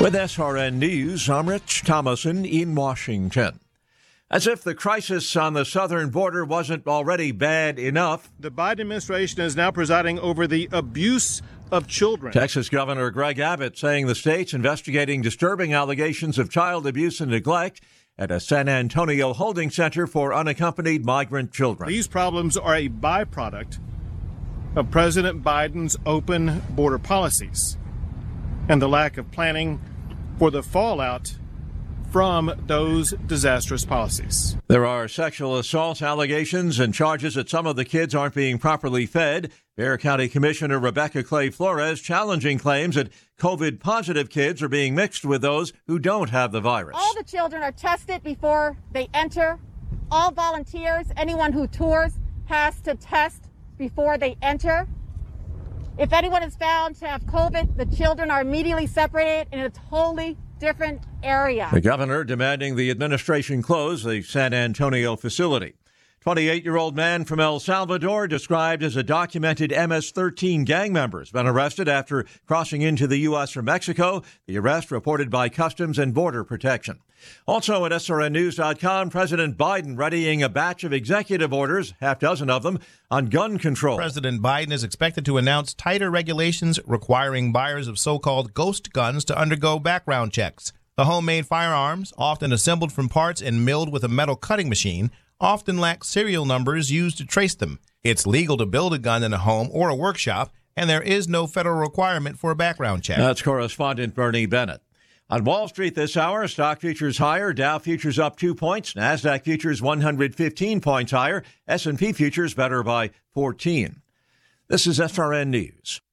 With SRN News, I'm Rich Thomason in Washington. As if the crisis on the southern border wasn't already bad enough, the Biden administration is now presiding over the abuse of children. Texas Governor Greg Abbott saying the state's investigating disturbing allegations of child abuse and neglect at a San Antonio holding center for unaccompanied migrant children. These problems are a byproduct of President Biden's open border policies and the lack of planning for the fallout from those disastrous policies. There are sexual assault allegations and charges that some of the kids aren't being properly fed. Bexar County Commissioner Rebecca Clay Flores challenging claims that COVID-positive kids are being mixed with those who don't have the virus. All the children are tested before they enter. All volunteers, anyone who tours, has to test before they enter. If anyone is found to have COVID, the children are immediately separated in a totally different area. The governor demanding the administration close the San Antonio facility. 28-year-old man from El Salvador described as a documented MS-13 gang member has been arrested after crossing into the U.S. from Mexico. The arrest reported by Customs and Border Protection. Also at SRNnews.com, President Biden readying a batch of executive orders, half dozen of them, on gun control. President Biden is expected to announce tighter regulations requiring buyers of so-called ghost guns to undergo background checks. The homemade firearms, often assembled from parts and milled with a metal cutting machine, often lack serial numbers used to trace them. It's legal to build a gun in a home or a workshop, and there is no federal requirement for a background check. That's correspondent Bernie Bennett. On Wall Street this hour, stock futures higher, Dow futures up 2 points, NASDAQ futures 115 points higher, S&P futures better by 14. This is SRN News.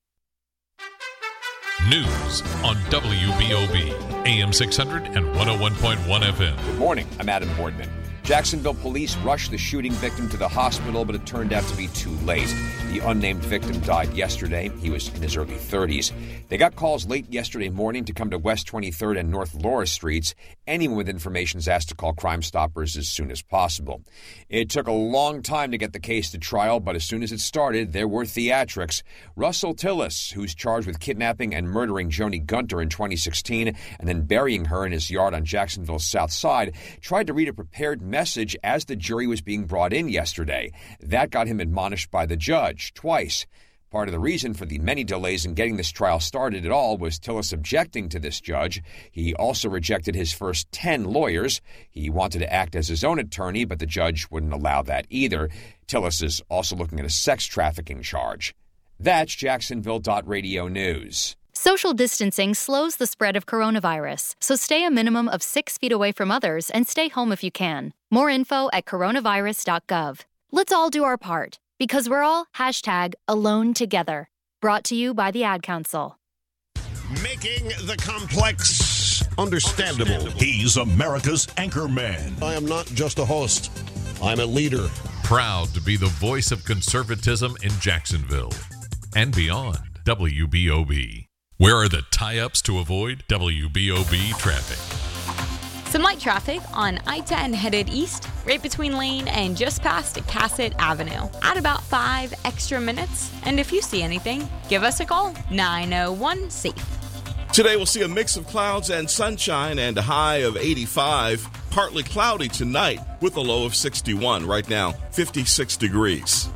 News on WBOB, AM 600 and 101.1 FM. Good morning, I'm Adam Boardman. Jacksonville police rushed the shooting victim to the hospital, but it turned out to be too late. The unnamed victim died yesterday. He was in his early 30s. They got calls late yesterday morning to come to West 23rd and North Laura Streets. Anyone with information is asked to call Crime Stoppers as soon as possible. It took a long time to get the case to trial, but as soon as it started, there were theatrics. Russell Tillis, who's charged with kidnapping and murdering Joni Gunter in 2016 and then burying her in his yard on Jacksonville's south side, tried to read a prepared message as the jury was being brought in yesterday. That got him admonished by the judge twice. Part of the reason for the many delays in getting this trial started at all was Tillis objecting to this judge. He also rejected his first 10 lawyers. He wanted to act as his own attorney, but the judge wouldn't allow that either. Tillis is also looking at a sex trafficking charge. That's Jacksonville.radio news. Social distancing slows the spread of coronavirus, so stay a minimum of 6 feet away from others and stay home if you can. More info at coronavirus.gov. Let's all do our part, because we're all #AloneTogether. Brought to you by the Ad Council. Making the complex understandable. He's America's anchor man. I am not just a host. I'm a leader. Proud to be the voice of conservatism in Jacksonville and beyond. WBOB. Where are the tie-ups to avoid WBOB traffic? Some light traffic on I-10 headed east, right between Lane and just past Cassett Avenue. Add about 5 extra minutes, and if you see anything, give us a call, 901-SAFE. Today we'll see a mix of clouds and sunshine and a high of 85. Partly cloudy tonight with a low of 61. Right now, 56 degrees.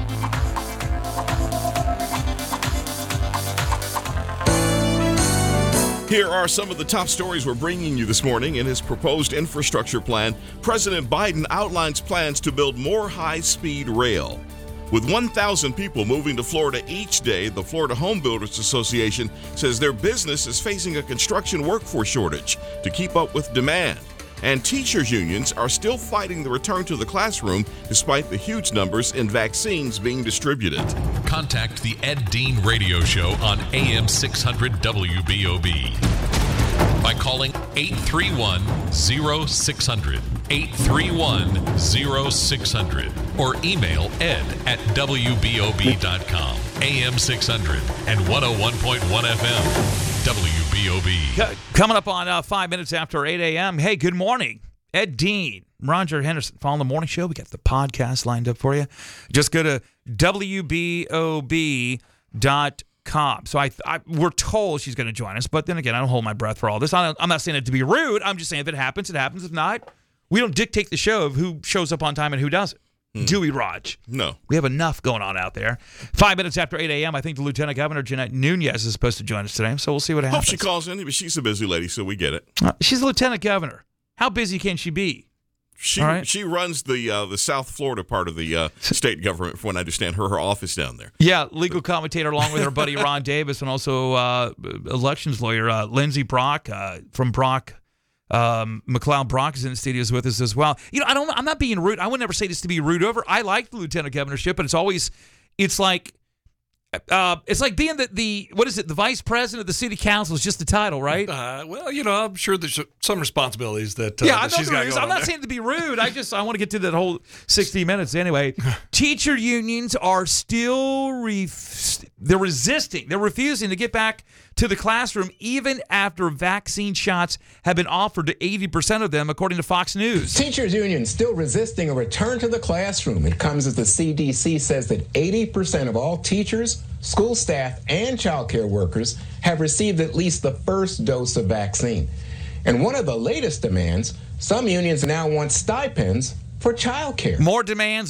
Here are some of the top stories we're bringing you this morning. In his proposed infrastructure plan, President Biden outlines plans to build more high-speed rail. With 1,000 people moving to Florida each day, the Florida Home Builders Association says their business is facing a construction workforce shortage to keep up with demand. And teachers' unions are still fighting the return to the classroom despite the huge numbers in vaccines being distributed. Contact the Ed Dean Radio Show on AM 600 WBOB by calling 831-0600, 831-0600, or email ed@wbob.com. AM 600 and 101.1 FM. WBOB. Coming up on 5 minutes after 8 a.m. Hey, good morning. Ed Dean, Roger Henderson. Following the morning show, we got the podcast lined up for you. Just go to WBOB.com Cobb. So we're told she's going to join us. But then again, I don't hold my breath for all this. I'm not saying it to be rude. I'm just saying if it happens, it happens. If not, we don't dictate the show of who shows up on time and who doesn't. Do we, Raj? No. We have enough going on out there. 5 minutes after 8 a.m., I think the Lieutenant Governor, Jeanette Nunez, is supposed to join us today. So we'll see what happens. Hope she calls in, but she's a busy lady, so we get it. She's the Lieutenant Governor. How busy can she be? She runs the South Florida part of the state government, from what I understand, her office down there. Yeah, legal commentator along with her buddy Ron Davis, and also elections lawyer Lindsey Brock from Brock. McLeod Brock is in the studios with us as well. I'm not being rude. I would never say this to be rude over. I like the lieutenant governorship, but it's like being the vice president of the city council is just the title, right? I'm sure there's some responsibilities that she's got going on. I'm not saying to be rude. I want to get to that whole 60 minutes anyway. Teacher unions are still they're resisting. They're refusing to get back to the classroom even after vaccine shots have been offered to 80% of them, according to Fox News. Teachers unions still resisting a return to the classroom. It comes as the CDC says that 80% of all teachers, school staff, and child care workers have received at least the first dose of vaccine. And one of the latest demands, some unions now want stipends for child care. More demands.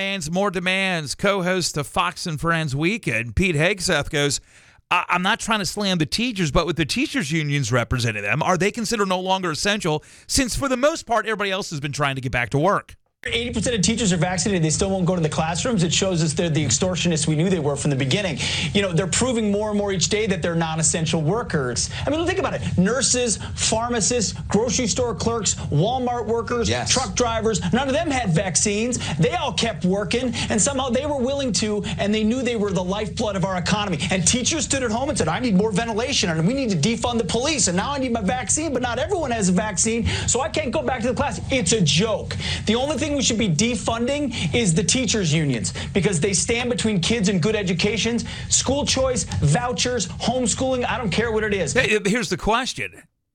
Co-host of Fox and Friends Weekend, Pete Hegseth, goes, I'm not trying to slam the teachers, but with the teachers unions representing them, are they considered no longer essential since for the most part everybody else has been trying to get back to work? 80% of teachers are vaccinated. They still won't go to the classrooms. It shows us they're the extortionists we knew they were from the beginning. They're proving more and more each day that they're non-essential workers. I mean, think about it. Nurses, pharmacists, grocery store clerks, Walmart workers, truck drivers, none of them had vaccines. They all kept working, and somehow they were willing to, and they knew they were the lifeblood of our economy. And teachers stood at home and said, I need more ventilation, and we need to defund the police, and now I need my vaccine, but not everyone has a vaccine, so I can't go back to the class. It's a joke. The only thing we should be defunding is the teachers unions because they stand between kids and good educations, school choice, vouchers, homeschooling. I don't care what it is. Here's the question.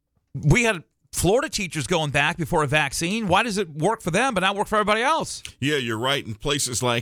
We had Florida teachers going back before a vaccine. Why does it work for them but not work for everybody else? Yeah, you're right. In places like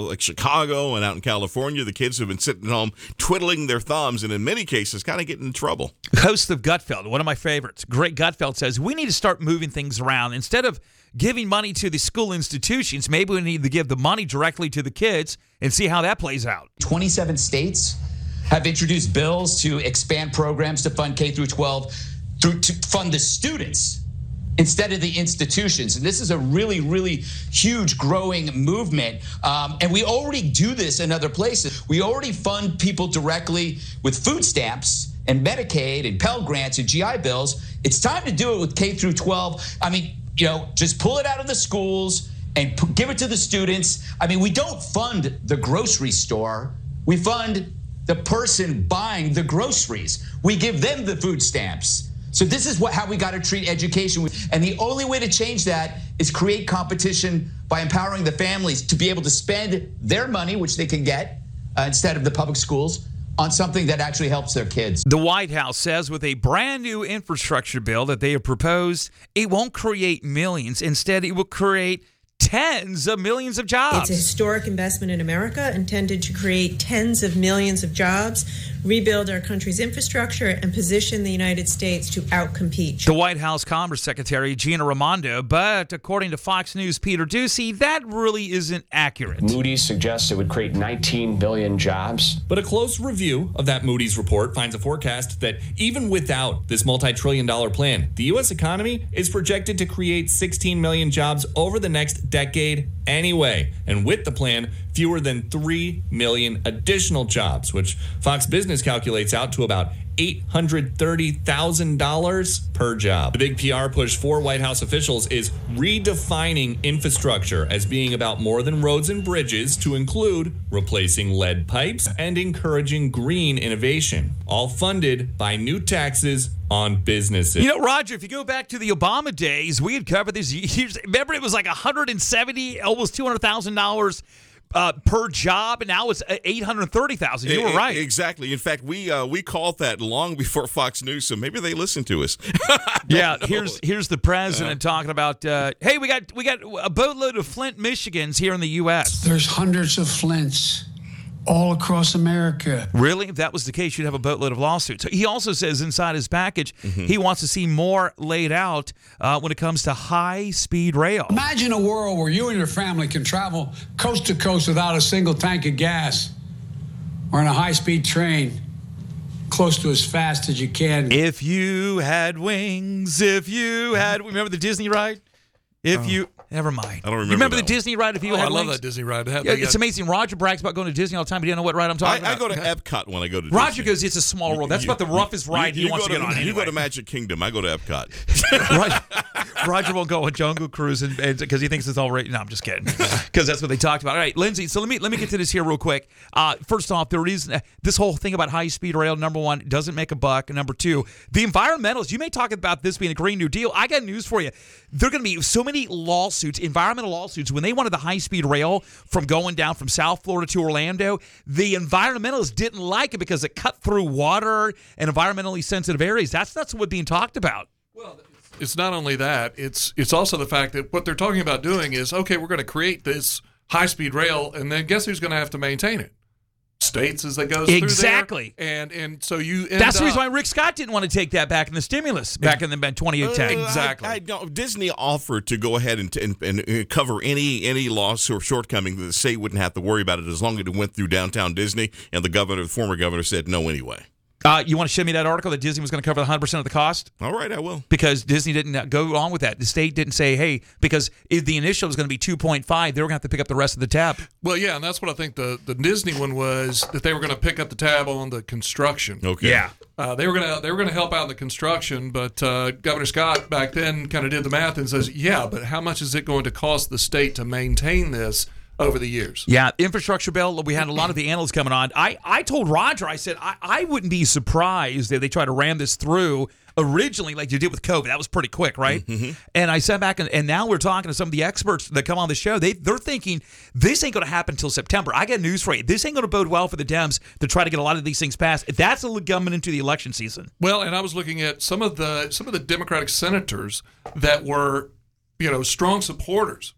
Chicago and out in California, the kids have been sitting at home twiddling their thumbs and in many cases kind of getting in trouble. Host of Gutfeld, one of my favorites, Greg Gutfeld, says we need to start moving things around. Instead of giving money to the school institutions, maybe we need to give the money directly to the kids and see how that plays out. 27 states have introduced bills to expand programs to fund K through 12 to fund the students instead of the institutions. And this is a really, really huge growing movement. And we already do this in other places. We already fund people directly with food stamps and Medicaid and Pell Grants and GI bills. It's time to do it with K through 12. I mean, just pull it out of the schools and give it to the students. I mean, we don't fund the grocery store. We fund the person buying the groceries. We give them the food stamps. So this is how we got to treat education. And the only way to change that is create competition by empowering the families to be able to spend their money, which they can get instead of the public schools, on something that actually helps their kids. The White House says with a brand new infrastructure bill that they have proposed, it won't create millions. Instead, it will create tens of millions of jobs. It's a historic investment in America intended to create tens of millions of jobs, rebuild our country's infrastructure, and position the United States to outcompete. The White House Commerce Secretary, Gina Raimondo, but according to Fox News' Peter Doocy, that really isn't accurate. Moody's suggests it would create 19 billion jobs. But a close review of that Moody's report finds a forecast that even without this multi-trillion-dollar plan, the U.S. economy is projected to create 16 million jobs over the next decade anyway. And with the plan, fewer than 3 million additional jobs, which Fox Business calculates out to about $830,000 per job. The big PR push for White House officials is redefining infrastructure as being about more than roads and bridges, to include replacing lead pipes and encouraging green innovation, all funded by new taxes on businesses. Roger, if you go back to the Obama days, we had covered this years. Remember, it was like $170, almost $200,000 per job, and now it's $830,000. You were right. Exactly. In fact, we called that long before Fox News, so maybe they listened to us. Yeah. Here's the president talking about. Hey, we got a boatload of Flint, Michigans here in the U.S. There's hundreds of Flints all across America. Really? If that was the case, you'd have a boatload of lawsuits. He also says inside his package, he wants to see more laid out when it comes to high-speed rail. Imagine a world where you and your family can travel coast to coast without a single tank of gas, or in a high-speed train close to as fast as you can. If you had wings, remember the Disney ride? Never mind. I don't remember. You remember that the Disney ride? If you had I love wings? that Disney ride. It's amazing. Roger brags about going to Disney all the time, but you don't know what ride I'm talking about. I go to Epcot when I go to Disney. Roger goes, it's a small world. That's about the roughest ride he wants to get on anyway. You go to Magic Kingdom. I go to Epcot. Roger won't go on Jungle Cruise because he thinks it's all right. No, I'm just kidding. Because that's what they talked about. All right, Lindsay, so let me get to this here real quick. First off, there is this whole thing about high-speed rail. Number one, it doesn't make a buck. And number two, the environmentalists, you may talk about this being a Green New Deal. I got news for you. There are going to be so many lawsuits, environmental lawsuits, when they wanted the high-speed rail from going down from South Florida to Orlando. The environmentalists didn't like it because it cut through water and environmentally sensitive areas. That's what's being talked about. Well, it's not only that. It's also the fact that what they're talking about doing is, okay, we're going to create this high-speed rail, and then guess who's going to have to maintain it? States as it goes through there. Exactly. And so you end That's the reason why Rick Scott didn't want to take that back in the stimulus back in the 2010. Exactly. Disney offered to go ahead and cover any loss or shortcoming that the state wouldn't have to worry about it as long as it went through downtown Disney, and the former governor said no anyway. You want to show me that article that Disney was going to cover 100% of the cost? All right, I will. Because Disney didn't go along with that. The state didn't say, hey, because if the initial was going to be 2.5, they were going to have to pick up the rest of the tab. Well, yeah, and that's what I think the Disney one was, that they were going to pick up the tab on the construction. Okay. Yeah. They were going to help out in the construction, but Governor Scott back then kind of did the math and says, yeah, but how much is it going to cost the state to maintain this over the years? Yeah, infrastructure bill, we had a lot of the analysts coming on. I told Roger, I said, I wouldn't be surprised if they try to ram this through originally like you did with COVID. That was pretty quick, right? Mm-hmm. And I sat back, and now we're talking to some of the experts that come on the show. They're thinking this ain't going to happen until September. I got news for you. This ain't going to bode well for the Dems to try to get a lot of these things passed. That's coming into the election season. Well, and I was looking at some of the Democratic senators that were strong supporters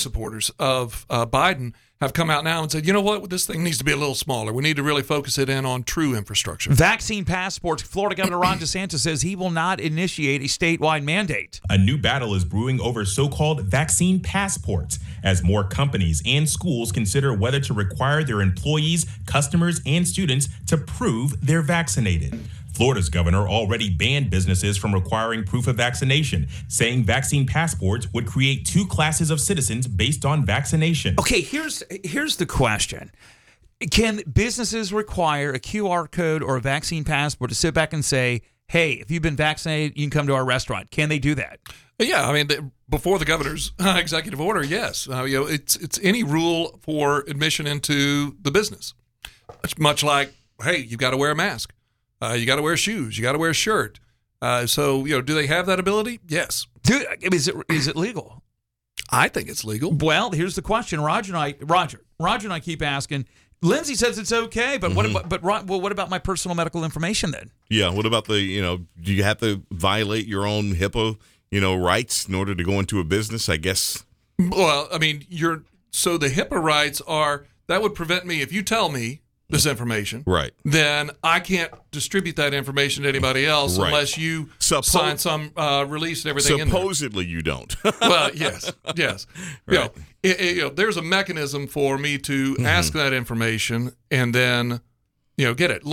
of Biden have come out now and said, you know what, this thing needs to be a little smaller. We need to really focus it in on true infrastructure. Vaccine passports. Florida Governor Ron DeSantis says he will not initiate a statewide mandate. A new battle is brewing over so-called vaccine passports as more companies and schools consider whether to require their employees, customers, and students to prove they're vaccinated. Florida's governor already banned businesses from requiring proof of vaccination, saying vaccine passports would create two classes of citizens based on vaccination. Okay, here's the question. Can businesses require a QR code or a vaccine passport to sit back and say, hey, if you've been vaccinated, you can come to our restaurant? Can they do that? Yeah, I mean, before the governor's executive order, yes. It's any rule for admission into the business. It's much like, hey, you've got to wear a mask. You got to wear shoes. You got to wear a shirt. So, do they have that ability? Yes. Dude, is it legal? I think it's legal. Well, here's the question. Roger and I keep asking. Lindsay says it's okay, but what about my personal medical information then? Yeah. What about do you have to violate your own HIPAA, rights in order to go into a business? I guess. Well, I mean, so the HIPAA rights that would prevent me if you tell me this information, right? Then I can't distribute that information to anybody else unless you sign some release and everything. Supposedly, you don't. Well, yes. Right. There's a mechanism for me to ask that information and then, get it.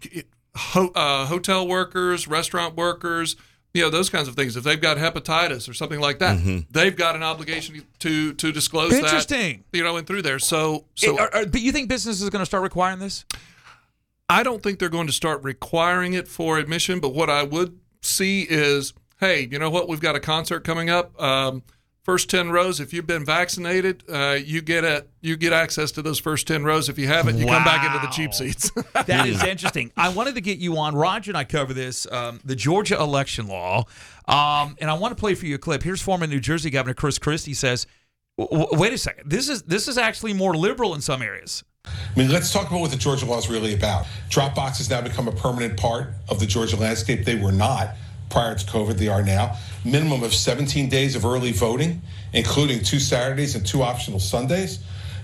Hotel workers, restaurant workers, those kinds of things. If they've got hepatitis or something like that, they've got an obligation to disclose that. Interesting. And through there. But you think businesses are going to start requiring this? I don't think they're going to start requiring it for admission, but what I would see is, hey, you know what? We've got a concert coming up. First 10 rows, if you've been vaccinated, you get access to those first 10 rows. If you haven't, you come back into the cheap seats. That is interesting. I wanted to get you on. Roger and I cover this, the Georgia election law, and I want to play for you a clip. Here's former New Jersey Governor Chris Christie says, wait a second, this is actually more liberal in some areas. I mean, let's talk about what the Georgia law is really about. Drop boxes now become a permanent part of the Georgia landscape. They were not prior to COVID. They are now. Minimum of 17 days of early voting, including 2 Saturdays and 2 optional Sundays.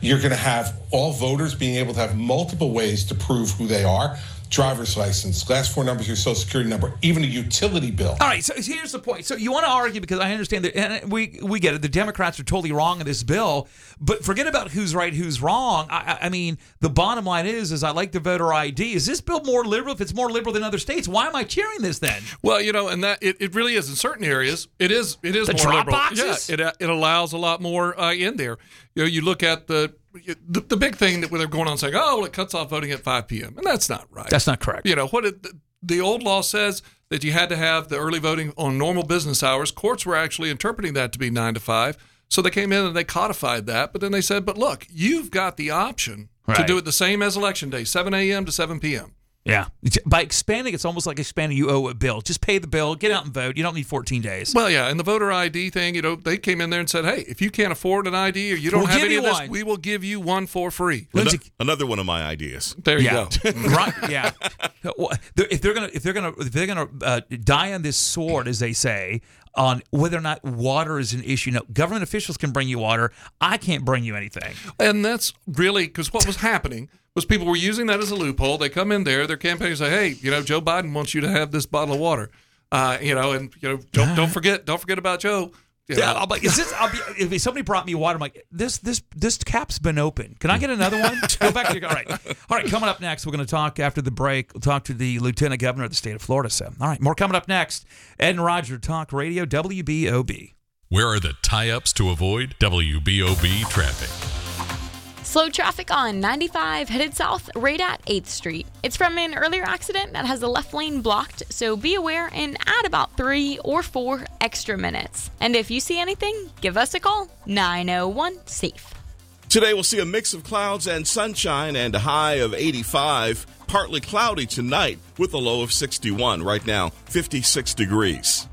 You're going to have all voters being able to have multiple ways to prove who they are. Driver's license, last four numbers of your social security number, even a utility bill. All right, so here's the point. So you want to argue, because I understand that, and we get it, the Democrats are totally wrong in this bill, but forget about who's right, who's wrong. I mean, the bottom line is I like the voter ID. Is this bill more liberal? If it's more liberal than other states, why am I cheering this then? Well, and that it really is in certain areas. It is the more drop liberal. boxes? Yeah, it allows a lot more in there. You look at the big thing that they're going on saying, oh, well, it cuts off voting at 5 p.m. And that's not right. That's not correct. The old law says that you had to have the early voting on normal business hours. Courts were actually interpreting that to be 9 to 5. So they came in and they codified that. But then they said, but look, you've got the option to do it the same as Election Day, 7 a.m. to 7 p.m. Yeah. By expanding, it's almost like expanding. You owe a bill. Just pay the bill, get out and vote. You don't need 14 days. Well, yeah, and the voter ID thing, they came in there and said, hey, if you can't afford an ID or you don't have any of this, we will give you one for free. Another one of my ideas. There you go. Right? Yeah. If they're gonna die on this sword, as they say, on whether or not water is an issue. No, government officials can bring you water. I can't bring you anything. And that's really because what was happening was people were using that as a loophole. They come in there, their campaign say, hey, Joe Biden wants you to have this bottle of water. Don't forget about Joe. I'm like, if somebody brought me water, I'm like, this cap's been open. Can I get another one? Go back to your, all right. Coming up next, we're going to talk after the break. We'll talk to the Lieutenant Governor of the state of Florida. So, all right, more coming up next. Ed and Roger Talk Radio, WBOB. Where are the tie-ups to avoid WBOB traffic? Slow traffic on 95 headed south right at 8th Street. It's from an earlier accident that has the left lane blocked, so be aware and add about 3 or 4 extra minutes. And if you see anything, give us a call, 901-SAFE. Today we'll see a mix of clouds and sunshine and a high of 85. Partly cloudy tonight with a low of 61. Right now, 56 degrees.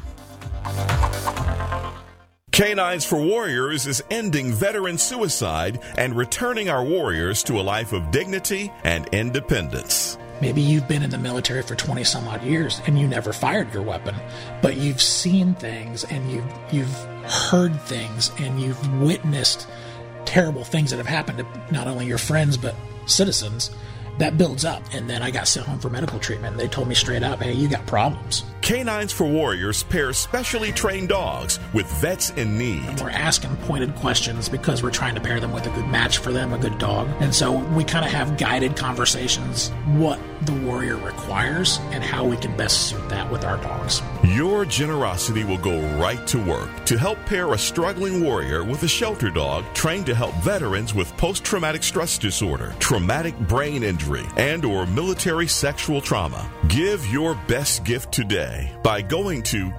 Canines for Warriors is ending veteran suicide and returning our warriors to a life of dignity and independence. Maybe you've been in the military for 20 some odd years and you never fired your weapon, but you've seen things and you've heard things and you've witnessed terrible things that have happened to not only your friends but citizens. That builds up, and then I got sent home for medical treatment. They told me straight up, hey, you got problems. Canines for Warriors pairs specially trained dogs with vets in need. And we're asking pointed questions because we're trying to pair them with a good match for them, a good dog. And so we kind of have guided conversations, what the warrior requires and how we can best suit that with our dogs. Your generosity will go right to work to help pair a struggling warrior with a shelter dog trained to help veterans with post-traumatic stress disorder, traumatic brain injury, and or military sexual trauma. Give your best gift today by going to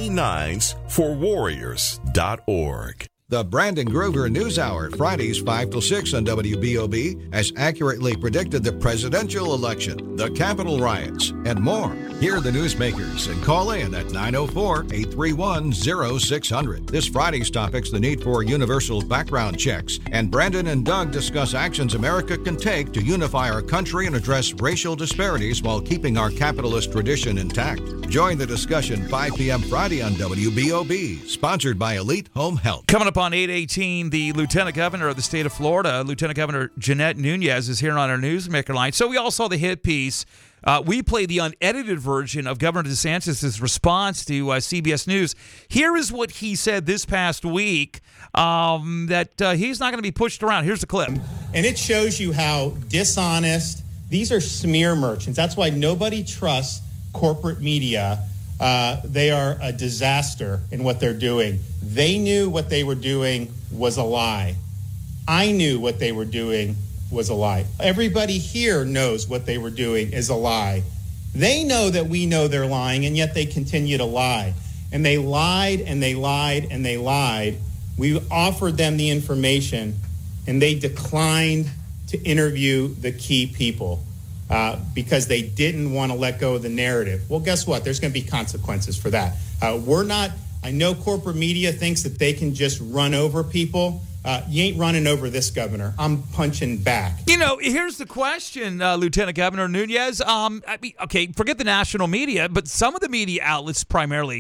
K9sforwarriors.org. The Brandon Gruger News Hour, Fridays 5 till 6 on WBOB, has accurately predicted the presidential election, the Capitol riots, and more. Hear the newsmakers and call in at 904-831-0600. This Friday's topic's the need for universal background checks, and Brandon and Doug discuss actions America can take to unify our country and address racial disparities while keeping our capitalist tradition intact. Join the discussion 5 p.m. Friday on WBOB, sponsored by Elite Home Health. Coming up on 8:18, the Lieutenant Governor of the state of Florida, Lieutenant Governor Jeanette Nunez, is here on our Newsmaker line. So we all saw the hit piece. We played the unedited version of Governor DeSantis' response to CBS News. Here is what he said this past week, that he's not going to be pushed around. Here's the clip. And it shows you how dishonest. These are smear merchants. That's why nobody trusts corporate media. They are a disaster in what they're doing. They knew what they were doing was a lie. I knew what they were doing was a lie. Everybody here knows what they were doing is a lie. They know that we know they're lying, and yet they continue to lie. And they lied, and they lied, and they lied. We offered them the information, and they declined to interview the key people. Because they didn't want to let go of the narrative. Well, guess what? There's going to be consequences for that. I know corporate media thinks that they can just run over people. You ain't running over this governor. I'm punching back. Here's the question, Lieutenant Governor Nunez. Okay, forget the national media, but some of the media outlets primarily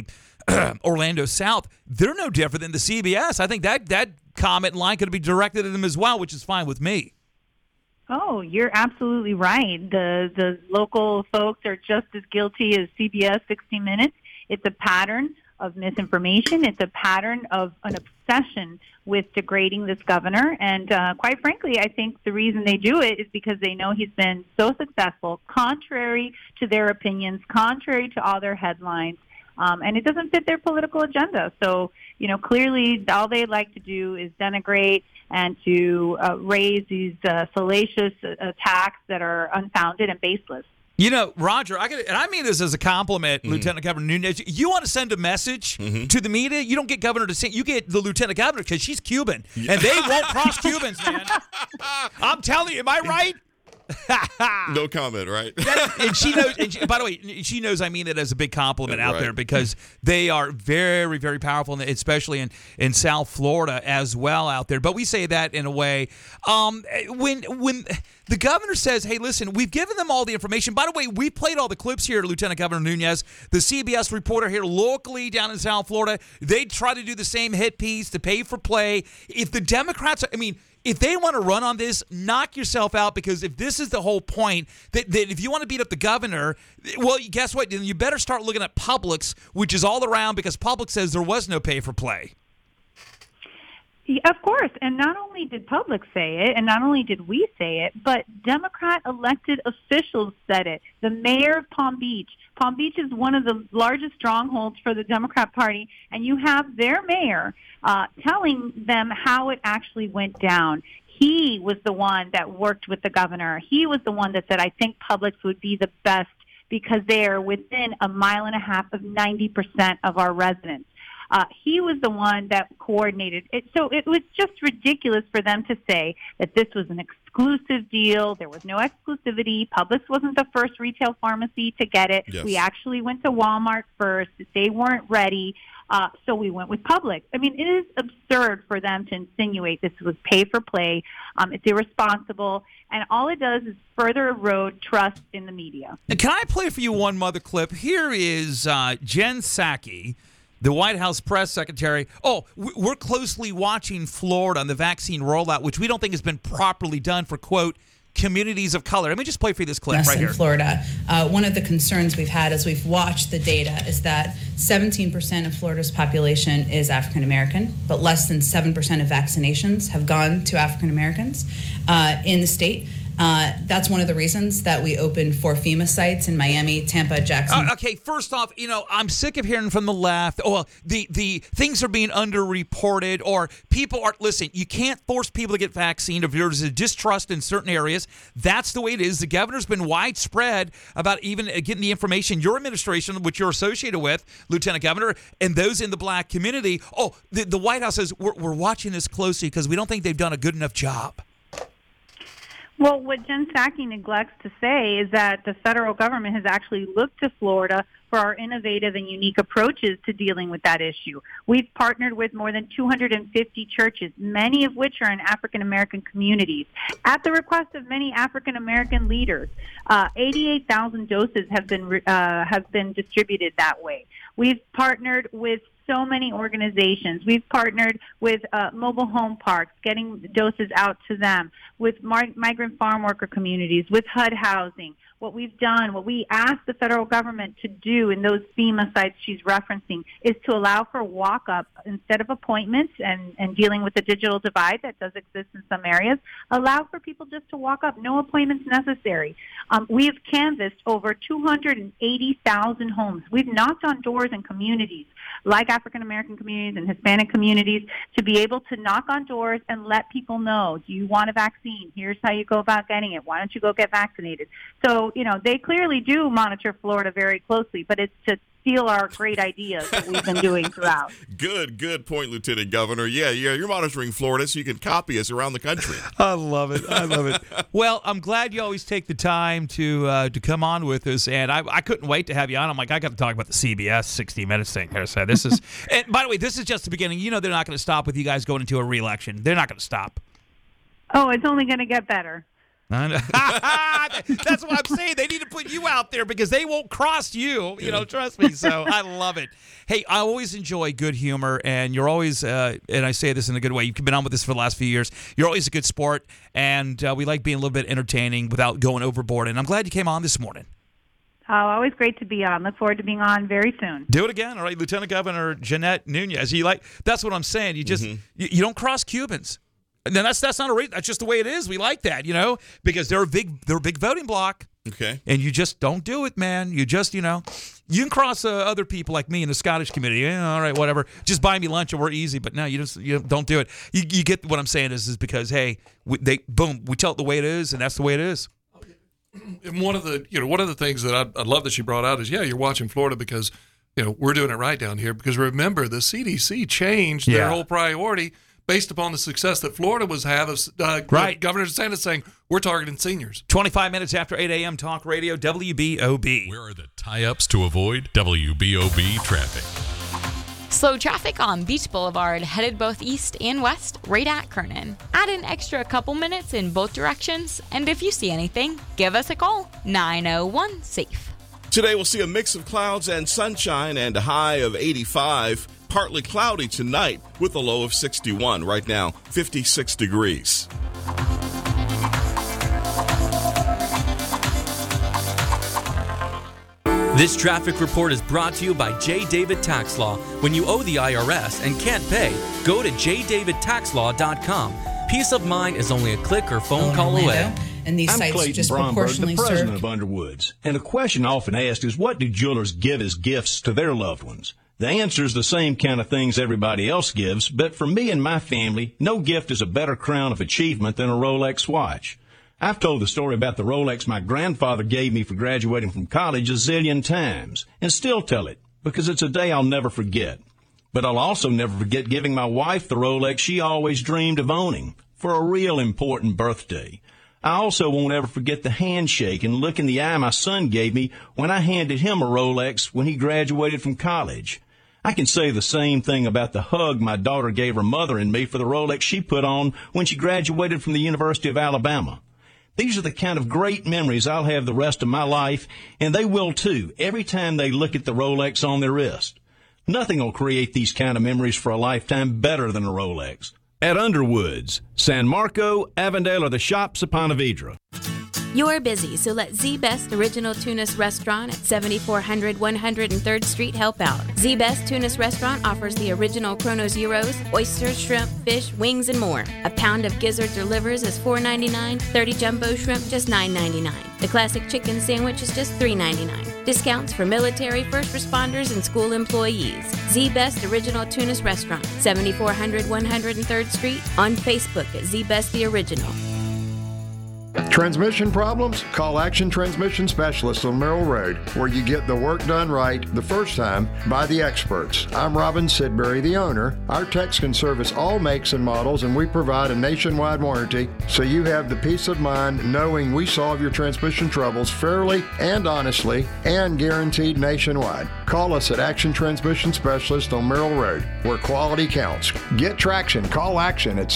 Orlando South, they're no different than the CBS. I think that comment line could be directed at them as well, which is fine with me. Oh, you're absolutely right. The local folks are just as guilty as CBS 60 Minutes. It's a pattern of misinformation. It's a pattern of an obsession with degrading this governor. And quite frankly, I think the reason they do it is because they know he's been so successful, contrary to their opinions, contrary to all their headlines. And it doesn't fit their political agenda. So, clearly all they like to do is denigrate and to raise these salacious attacks that are unfounded and baseless. Roger, and I mean this as a compliment, Lieutenant Governor Nunes. You want to send a message to the media? You don't get Governor to send. You get the Lieutenant Governor because she's Cuban, and they won't cross Cubans, man. I'm telling you, am I right? No comment, right? And she knows. And by the way, she knows I mean it as a big compliment out there because they are very, very powerful, especially in South Florida as well out there. But we say that in a way when the governor says, "Hey, listen, we've given them all the information." By the way, we played all the clips here, Lieutenant Governor Nunes, the CBS reporter here locally down in South Florida. They try to do the same hit piece to pay for play. If the Democrats, if they want to run on this, knock yourself out, because if this is the whole point, that if you want to beat up the governor, well, guess what? Then you better start looking at Publix, which is all around, because Publix says there was no pay for play. Of course, and not only did Publix say it, and not only did we say it, but Democrat elected officials said it. The mayor of Palm Beach. Palm Beach is one of the largest strongholds for the Democrat Party, and you have their mayor telling them how it actually went down. He was the one that worked with the governor. He was the one that said, I think Publix would be the best because they are within a mile and a half of 90% of our residents. He was the one that coordinated it. So it was just ridiculous for them to say that this was an exclusive deal. There was no exclusivity. Publix wasn't the first retail pharmacy to get it. Yes. We actually went to Walmart first. They weren't ready. So we went with Publix. It is absurd for them to insinuate this was pay for play. It's irresponsible. And all it does is further erode trust in the media. And can I play for you one mother clip? Here is Jen Psaki, the White House press secretary. Oh, we're closely watching Florida on the vaccine rollout, which we don't think has been properly done for, quote, communities of color. Let me just play for you this clip right here. In Florida, one of the concerns we've had as we've watched the data is that 17% of Florida's population is African American, but less than 7% of vaccinations have gone to African Americans in the state. That's one of the reasons that we opened 4 FEMA sites in Miami, Tampa, Jackson. Okay, first off, I'm sick of hearing from the left, the things are being underreported, or people are, listen, you can't force people to get vaccinated if there's a distrust in certain areas. That's the way it is. The governor's been widespread about even getting the information. Your administration, which you're associated with, Lieutenant Governor, and those in the black community, the White House says, we're watching this closely because we don't think they've done a good enough job. Well, what Jen Psaki neglects to say is that the federal government has actually looked to Florida for our innovative and unique approaches to dealing with that issue. We've partnered with more than 250 churches, many of which are in African-American communities. At the request of many African-American leaders, 88,000 doses have been distributed that way. We've partnered with so many organizations. We've partnered with mobile home parks, getting doses out to them, with migrant farm worker communities, with HUD housing. What we've done, what we asked the federal government to do in those FEMA sites she's referencing, is to allow for walk-up instead of appointments and dealing with the digital divide that does exist in some areas. Allow for people just to walk up, no appointments necessary. We have canvassed over 280,000 homes. We've knocked on doors in communities like African-American communities and Hispanic communities to be able to knock on doors and let people know, do you want a vaccine? Here's how you go about getting it. Why don't you go get vaccinated? So, they clearly do monitor Florida very closely, but it's to steal our great ideas that we've been doing throughout. Good point, Lieutenant Governor. Yeah, you're monitoring Florida so you can copy us around the country. I love it. Well, I'm glad you always take the time to come on with us, and I couldn't wait to have you on. I'm like, I got to talk about the CBS 60 Minutes thing here. So this is, and by the way, this is just the beginning. They're not going to stop with you guys going into a re-election. They're not going to stop. Oh, it's only going to get better. That's what I'm saying. They need to put you out there because they won't cross you. Trust me. So I love it. Hey, I always enjoy good humor, and you're always, and I say this in a good way, you've been on with this for the last few years. You're always a good sport, and we like being a little bit entertaining without going overboard. And I'm glad you came on this morning. Oh, always great to be on. Look forward to being on very soon. Do it again. All right, Lieutenant Governor Jeanette Nunez. That's what I'm saying. You just you don't cross Cubans. And then that's not a reason. That's just the way it is. We like that, because they're a big voting block. Okay. And you just don't do it, man. You just, you can cross other people like me in the Scottish community. Yeah, all right, whatever. Just buy me lunch and we're easy. But no, you don't do it. You get what I'm saying is because, hey, we tell it the way it is, and that's the way it is. And one of the things that I love that she brought out is, you're watching Florida because, we're doing it right down here. Because remember, the CDC changed their whole priority based upon the success that Florida was having. Right. Governor DeSantis saying, we're targeting seniors. 25 minutes after 8 a.m. Talk Radio, WBOB. Where are the tie-ups to avoid WBOB traffic? Slow traffic on Beach Boulevard headed both east and west right at Kernan. Add an extra couple minutes in both directions, and if you see anything, give us a call. 901-SAFE. Today we'll see a mix of clouds and sunshine and a high of 85. Partly cloudy tonight with a low of 61. Right now, 56 degrees. This traffic report is brought to you by J. David Tax Law. When you owe the IRS and can't pay, go to jdavidtaxlaw.com. Peace of mind is only a click or phone call away. And these I'm sites Clayton disproportionately Bromberg, the president serve. of Underwoods. And a question often asked is, what do jewelers give as gifts to their loved ones? The answer is the same kind of things everybody else gives, but for me and my family, no gift is a better crown of achievement than a Rolex watch. I've told the story about the Rolex my grandfather gave me for graduating from college a zillion times, and still tell it, because it's a day I'll never forget. But I'll also never forget giving my wife the Rolex she always dreamed of owning for a real important birthday. I also won't ever forget the handshake and look in the eye my son gave me when I handed him a Rolex when he graduated from college. I can say the same thing about the hug my daughter gave her mother and me for the Rolex she put on when she graduated from the University of Alabama. These are the kind of great memories I'll have the rest of my life, and they will too, every time they look at the Rolex on their wrist. Nothing will create these kind of memories for a lifetime better than a Rolex. At Underwoods, San Marco, Avondale, or the shops of Ponte Vedra. You're busy, so let Z Best Original Tunis Restaurant at 7400 103rd Street help out. Z Best Tunis Restaurant offers the original Kronos gyros, oysters, shrimp, fish, wings, and more. A pound of gizzards or livers is $4.99, 30 jumbo shrimp just $9.99. The classic chicken sandwich is just $3.99. Discounts for military, first responders, and school employees. Z Best Original Tunis Restaurant, 7400 103rd Street, on Facebook at Z Best The Original. Transmission problems? Call Action Transmission Specialists on Merrill Road, where you get the work done right the first time by the experts. I'm Robin Sidbury, the owner. Our techs can service all makes and models, and we provide a nationwide warranty, so you have the peace of mind knowing we solve your transmission troubles fairly and honestly and guaranteed nationwide. Call us at Action Transmission Specialist on Merrill Road, where quality counts. Get traction. Call Action at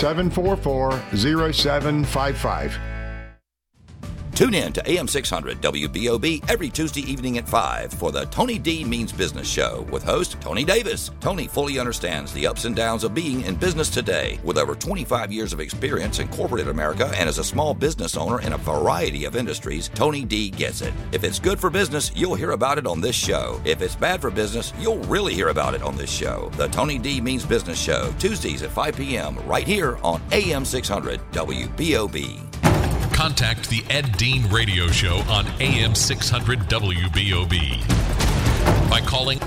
744-0755. Tune in to AM 600 WBOB every Tuesday evening at 5 for the Tony D Means Business Show with host Tony Davis. Tony fully understands the ups and downs of being in business today. With over 25 years of experience in corporate America and as a small business owner in a variety of industries, Tony D gets it. If it's good for business, you'll hear about it on this show. If it's bad for business, you'll really hear about it on this show. The Tony D Means Business Show, Tuesdays at 5 p.m. right here on AM 600 WBOB. Contact the Ed Dean Radio Show on AM 600 WBOB by calling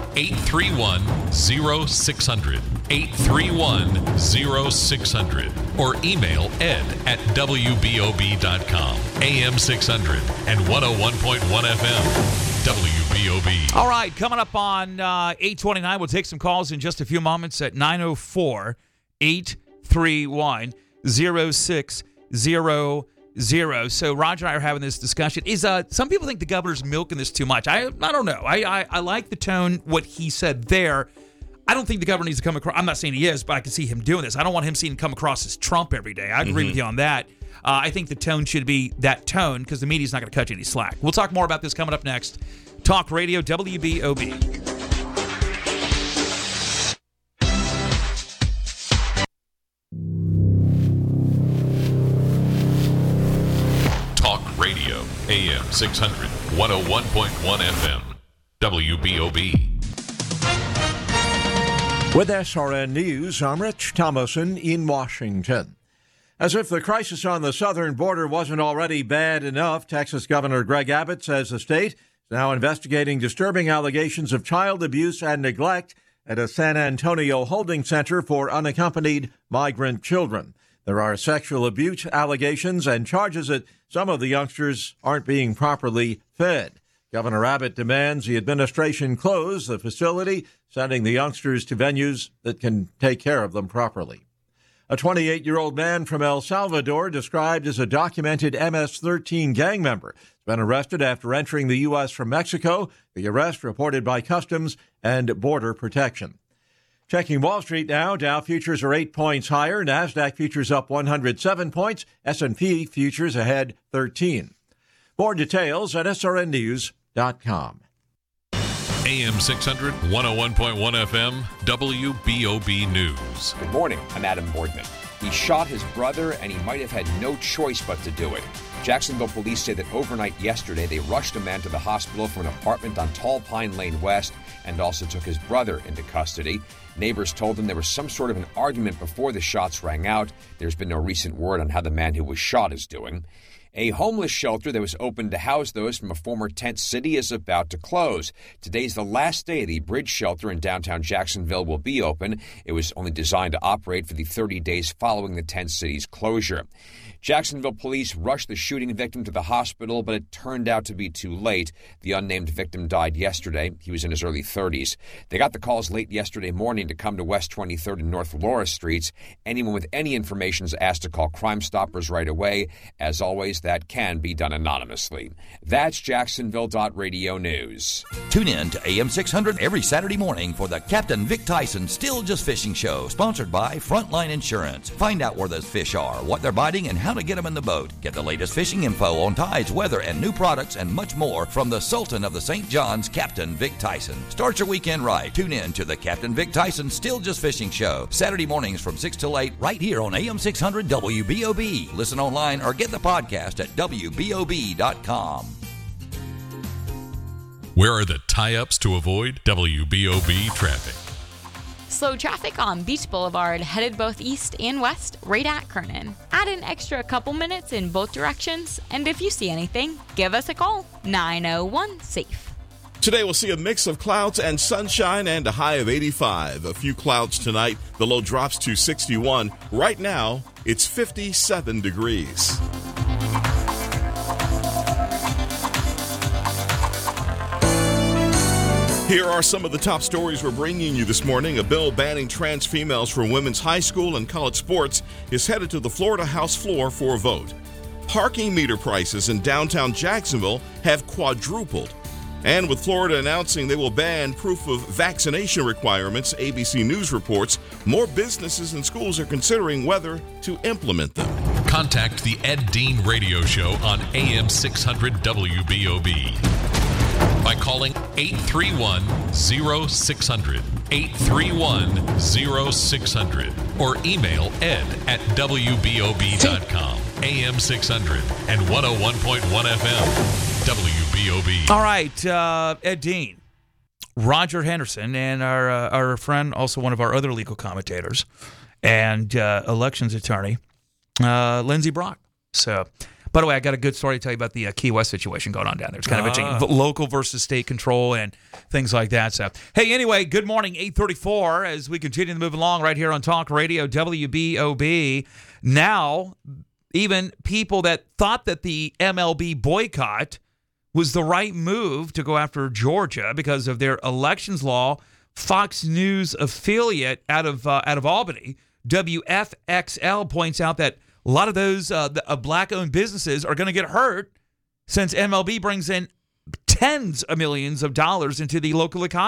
831-0600, 831-0600, or email ed@wbob.com. AM 600 and 101.1 FM, WBOB. All right, coming up on 829, we'll take some calls in just a few moments at 904-831-0600. So Roger and I are having this discussion. Some people think the governor's milking this too much. I don't know. I like the tone, what he said there. I don't think the governor needs to come across. I'm not saying he is, but I can see him doing this. I don't want him seeing him come across as Trump every day. I agree with you on that. I think the tone should be that tone because the media's not going to cut you any slack. We'll talk more about this coming up next. Talk Radio WBOB. Talk Radio, AM 600, 101.1 FM, WBOB. With SRN News, I'm Rich Thomason in Washington. As if the crisis on the southern border wasn't already bad enough, Texas Governor Greg Abbott says the state is now investigating disturbing allegations of child abuse and neglect at a San Antonio holding center for unaccompanied migrant children. There are sexual abuse allegations and charges that some of the youngsters aren't being properly fed. Governor Abbott demands the administration close the facility, sending the youngsters to venues that can take care of them properly. A 28-year-old man from El Salvador, described as a documented MS-13 gang member, has been arrested after entering the U.S. from Mexico. The arrest reported by Customs and Border Protection. Checking Wall Street now, Dow futures are 8 points higher, NASDAQ futures up 107 points, S&P futures ahead 13. More details at srnnews.com. AM 600, 101.1 FM, WBOB News. Good morning, I'm Adam Boardman. He shot his brother and he might have had no choice but to do it. Jacksonville police say that overnight yesterday they rushed a man to the hospital from an apartment on Tall Pine Lane West and also took his brother into custody. Neighbors told them there was some sort of an argument before the shots rang out. There's been no recent word on how the man who was shot is doing. A homeless shelter that was open to house those from a former tent city is about to close. Today's the last day the Bridge Shelter in downtown Jacksonville will be open. It was only designed to operate for the 30 days following the tent city's closure. Jacksonville police rushed the shooting victim to the hospital, but it turned out to be too late. The unnamed victim died yesterday. He was in his early 30s. They got the calls late yesterday morning to come to West 23rd and North Laura Streets. Anyone with any information is asked to call Crime Stoppers right away. As always, that can be done anonymously. That's Jacksonville.radio news. Tune in to AM 600 every Saturday morning for the Captain Vic Tyson Still Just Fishing Show, sponsored by Frontline Insurance. Find out where those fish are, what they're biting, and how to get them in the boat. Get the latest fishing info on tides, weather, and new products, and much more from the Sultan of the St. John's, Captain Vic Tyson. Start your weekend right. Tune in to the Captain Vic Tyson Still Just Fishing Show, Saturday mornings from 6 till 8, right here on AM 600 WBOB. Listen online or get the podcast at WBOB.com. Where are the tie-ups to avoid WBOB traffic? Slow traffic on Beach Boulevard headed both east and west right at Kernan. Add an extra couple minutes in both directions, and if you see anything, give us a call. 901-SAFE. Today we'll see a mix of clouds and sunshine and a high of 85. A few clouds tonight. The low drops to 61. Right now, it's 57 degrees. Here are some of the top stories we're bringing you this morning. A bill banning trans females from women's high school and college sports is headed to the Florida House floor for a vote. Parking meter prices in downtown Jacksonville have quadrupled. And with Florida announcing they will ban proof of vaccination requirements, ABC News reports more businesses and schools are considering whether to implement them. Contact the Ed Dean Radio Show on AM 600 WBOB by calling 831-0600, 831-0600, or email ed@wbob.com. AM 600 and 101.1 FM, WBOB. All right, Ed Dean, Roger Henderson, and our friend, also one of our other legal commentators, and elections attorney, Lindsey Brock. So, by the way, I got a good story to tell you about the Key West situation going on down there. It's kind of interesting, local versus state control and things like that. So, hey, anyway, good morning, 8:34, as we continue to move along right here on Talk Radio WBOB. Now, even people that thought that the MLB boycott was the right move to go after Georgia because of their elections law, Fox News affiliate out of Albany, WFXL, points out that a lot of those black-owned businesses are going to get hurt since MLB brings in tens of millions of dollars into the local economy.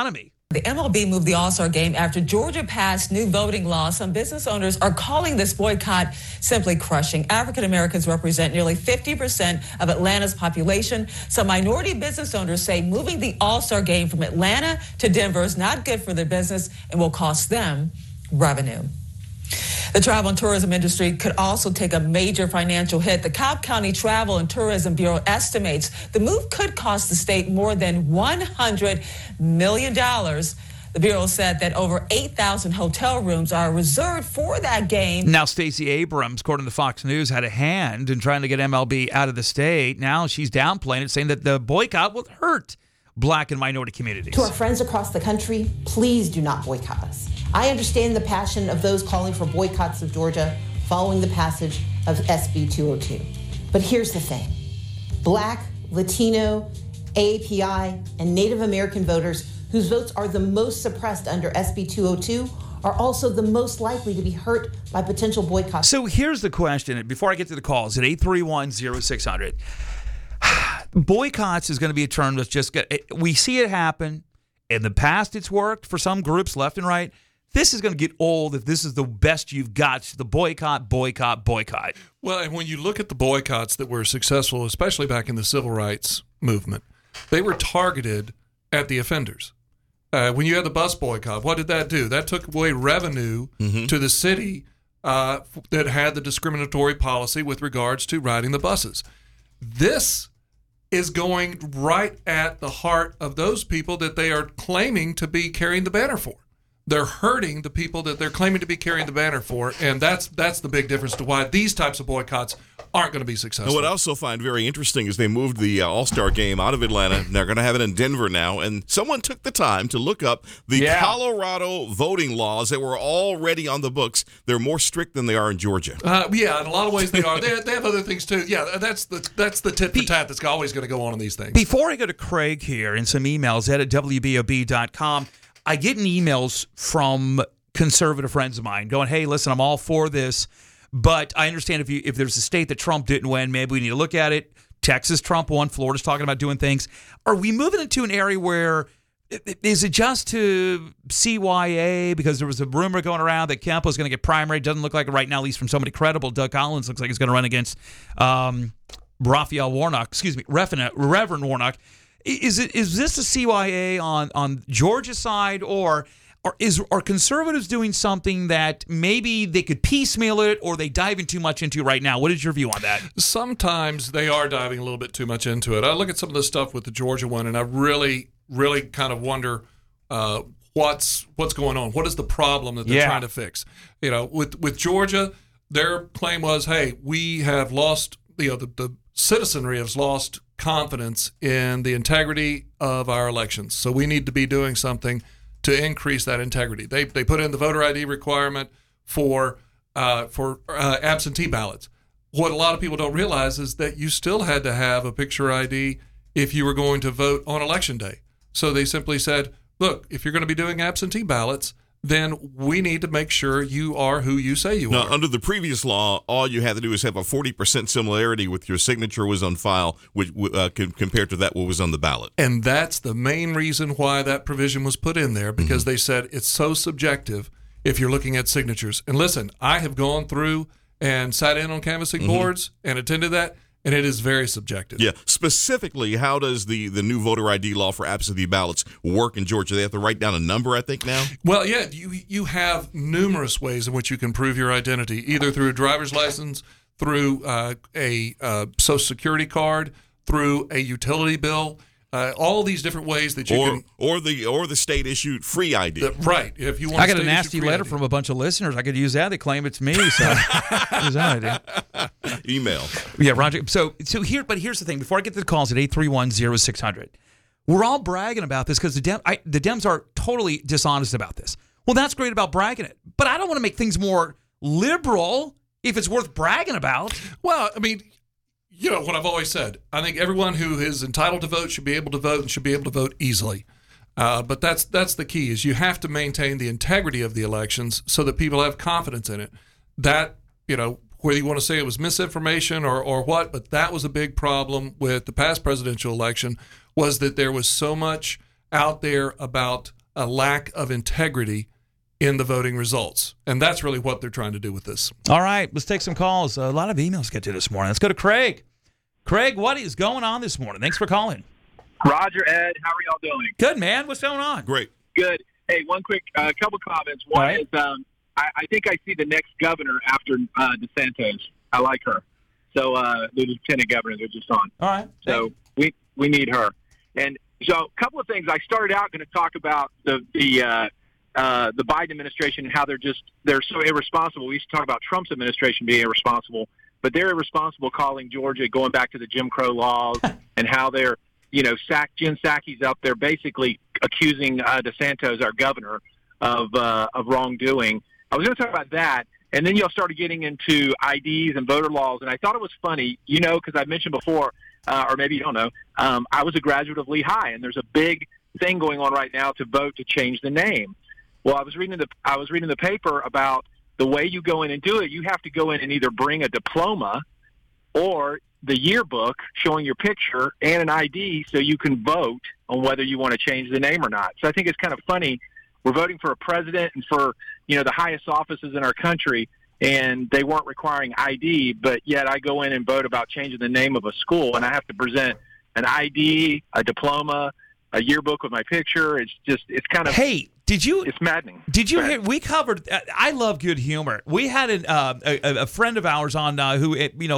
The MLB moved the All-Star game after Georgia passed new voting laws. Some business owners are calling this boycott simply crushing. African Americans represent nearly 50% of Atlanta's population. Some minority business owners say moving the All-Star game from Atlanta to Denver is not good for their business and will cost them revenue. The travel and tourism industry could also take a major financial hit. The Cobb County Travel and Tourism Bureau estimates the move could cost the state more than $100 million. The Bureau said that over 8,000 hotel rooms are reserved for that game. Now, Stacey Abrams, according to Fox News, had a hand in trying to get MLB out of the state. Now she's downplaying it, saying that the boycott will hurt Black and minority communities. To our friends across the country, please do not boycott us. I understand the passion of those calling for boycotts of Georgia following the passage of SB 202. But here's the thing. Black, Latino, AAPI, and Native American voters whose votes are the most suppressed under SB 202 are also the most likely to be hurt by potential boycotts. So here's the question. Before I get to the calls, at 831-0600, boycotts is going to be a term that's just we see it happen. In the past, it's worked for some groups left and right. This is going to get old if this is the best you've got. The boycott. Well, and when you look at the boycotts that were successful, especially back in the civil rights movement, they were targeted at the offenders. When you had the bus boycott, what did that do? That took away revenue to the city that had the discriminatory policy with regards to riding the buses. This is going right at the heart of those people that they are claiming to be carrying the banner for. They're hurting the people that they're claiming to be carrying the banner for, and that's the big difference to why these types of boycotts aren't going to be successful. And what I also find very interesting is they moved the All-Star game out of Atlanta, and they're going to have it in Denver now, and someone took the time to look up the Colorado voting laws that were already on the books. They're more strict than they are in Georgia. Yeah, in a lot of ways they are. They have other things too. Yeah, that's the tit for tat that's always going to go on in these things. Before I go to Craig here and some emails, at WBOB.com, I get emails from conservative friends of mine going, hey, listen, I'm all for this, but I understand if there's a state that Trump didn't win, maybe we need to look at it. Texas, Trump won. Florida's talking about doing things. Are we moving into an area where is it just to CYA? Because there was a rumor going around that Kemp was going to get primary. It doesn't look like it right now, at least from somebody credible. Doug Collins looks like he's going to run against Raphael Warnock, Reverend Warnock. Is this a CYA on Georgia's side, or are conservatives doing something that maybe they could piecemeal it, or they diving too much into right now? What is your view on that? Sometimes they are diving a little bit too much into it. I look at some of the stuff with the Georgia one, and I really kind of wonder what's going on. What is the problem that they're trying to fix? You know, with Georgia, their claim was, hey, we have lost, the citizenry has lost confidence in the integrity of our elections. So we need to be doing something to increase that integrity. They put in the voter ID requirement for absentee ballots. What a lot of people don't realize is that you still had to have a picture ID if you were going to vote on Election Day. So they simply said, look, if you're going to be doing absentee ballots, then we need to make sure you are who you say you are. Now, under the previous law, all you had to do is have a 40% similarity with your signature was on file, which compared to that what was on the ballot. And that's the main reason why that provision was put in there, because they said it's so subjective if you're looking at signatures. And listen, I have gone through and sat in on canvassing boards and attended that, and it is very subjective. Yeah. Specifically, how does the new voter ID law for absentee ballots work in Georgia? They have to write down a number, I think, now? Well, yeah, you have numerous ways in which you can prove your identity, either through a driver's license, through a Social Security card, through a utility bill. All these different ways that you can, or the state issued free ID. Right. If you want, I got a nasty letter from a bunch of listeners. I could use that. They claim it's me. So use that idea. Email. Yeah, Roger. So here's the thing. Before I get to the calls at 831-0600, we're all bragging about this because the Dems are totally dishonest about this. Well, that's great about bragging it, but I don't want to make things more liberal if it's worth bragging about. Well, I mean, you know what I've always said. I think everyone who is entitled to vote should be able to vote and should be able to vote easily. But that's the key, is you have to maintain the integrity of the elections so that people have confidence in it. That, whether you want to say it was misinformation or what, but that was a big problem with the past presidential election, was that there was so much out there about a lack of integrity in the voting results. And that's really what they're trying to do with this. All right, let's take some calls. A lot of emails to get to this morning. Let's go to Craig. Craig, what is going on this morning? Thanks for calling. Roger, Ed, how are y'all doing? Good, man. What's going on? Great. Good. Hey, one quick couple comments. One right. is I think I see the next governor after DeSantis. I like her. So the lieutenant governor they're just on. All right. So we need her. And so a couple of things. I started out going to talk about the Biden administration and how they're so irresponsible. We used to talk about Trump's administration being irresponsible, but they're irresponsible calling Georgia, going back to the Jim Crow laws, and how they're, Jen Psaki's up there basically accusing DeSantis, our governor, of wrongdoing. I was going to talk about that, and then y'all started getting into IDs and voter laws, and I thought it was funny, because I mentioned before, or maybe you don't know, I was a graduate of Lehigh, and there's a big thing going on right now to vote to change the name. Well, I was reading the paper about the way you go in and do it. You have to go in and either bring a diploma or the yearbook showing your picture and an ID so you can vote on whether you want to change the name or not. So I think it's kind of funny. We're voting for a president and for, the highest offices in our country, and they weren't requiring ID, but yet I go in and vote about changing the name of a school, and I have to present an ID, a diploma, a yearbook with my picture. It's kind of... Hey, it's maddening. Did you hear? We covered. I love good humor. We had a friend of ours on who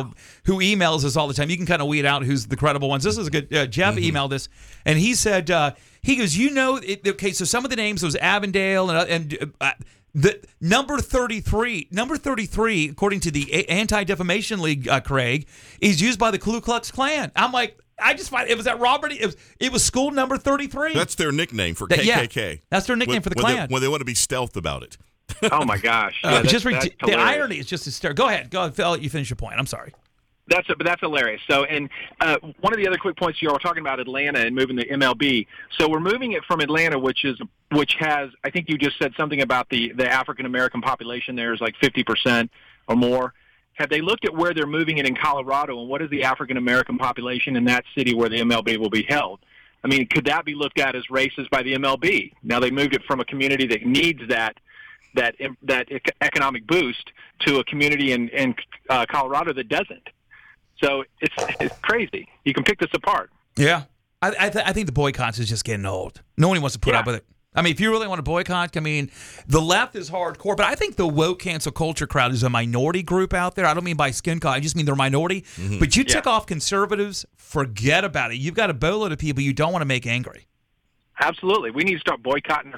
emails us all the time. You can kind of weed out who's the credible ones. This is a good. Jeff emailed us, and he said he goes, okay. So some of the names was Avondale and the number 33, according to the Anti-Defamation League, Craig, is used by the Ku Klux Klan. I'm like. I just find it was that Robert. It was school number 33. That's their nickname for KKK. That's their nickname for the Klan. When they want to be stealth about it. Oh my gosh! Yeah, the irony is just hysterical. Go ahead. I'll let you finish your point. I'm sorry. That's hilarious. So, and one of the other quick points you were talking about Atlanta and moving the MLB. So we're moving it from Atlanta, which has I think you just said something about the African American population there is like 50% or more. Have they looked at where they're moving it in Colorado, and what is the African-American population in that city where the MLB will be held? I mean, could that be looked at as racist by the MLB? Now they moved it from a community that needs that economic boost to a community in Colorado that doesn't. So it's crazy. You can pick this apart. Yeah. I think the boycotts is just getting old. No one wants to put up with it. I mean, if you really want to boycott, the left is hardcore, but I think the woke cancel culture crowd is a minority group out there. I don't mean by skin color. I just mean they're a minority. Mm-hmm. But you took off conservatives, forget about it. You've got a boatload of people you don't want to make angry. Absolutely. We need to start boycotting,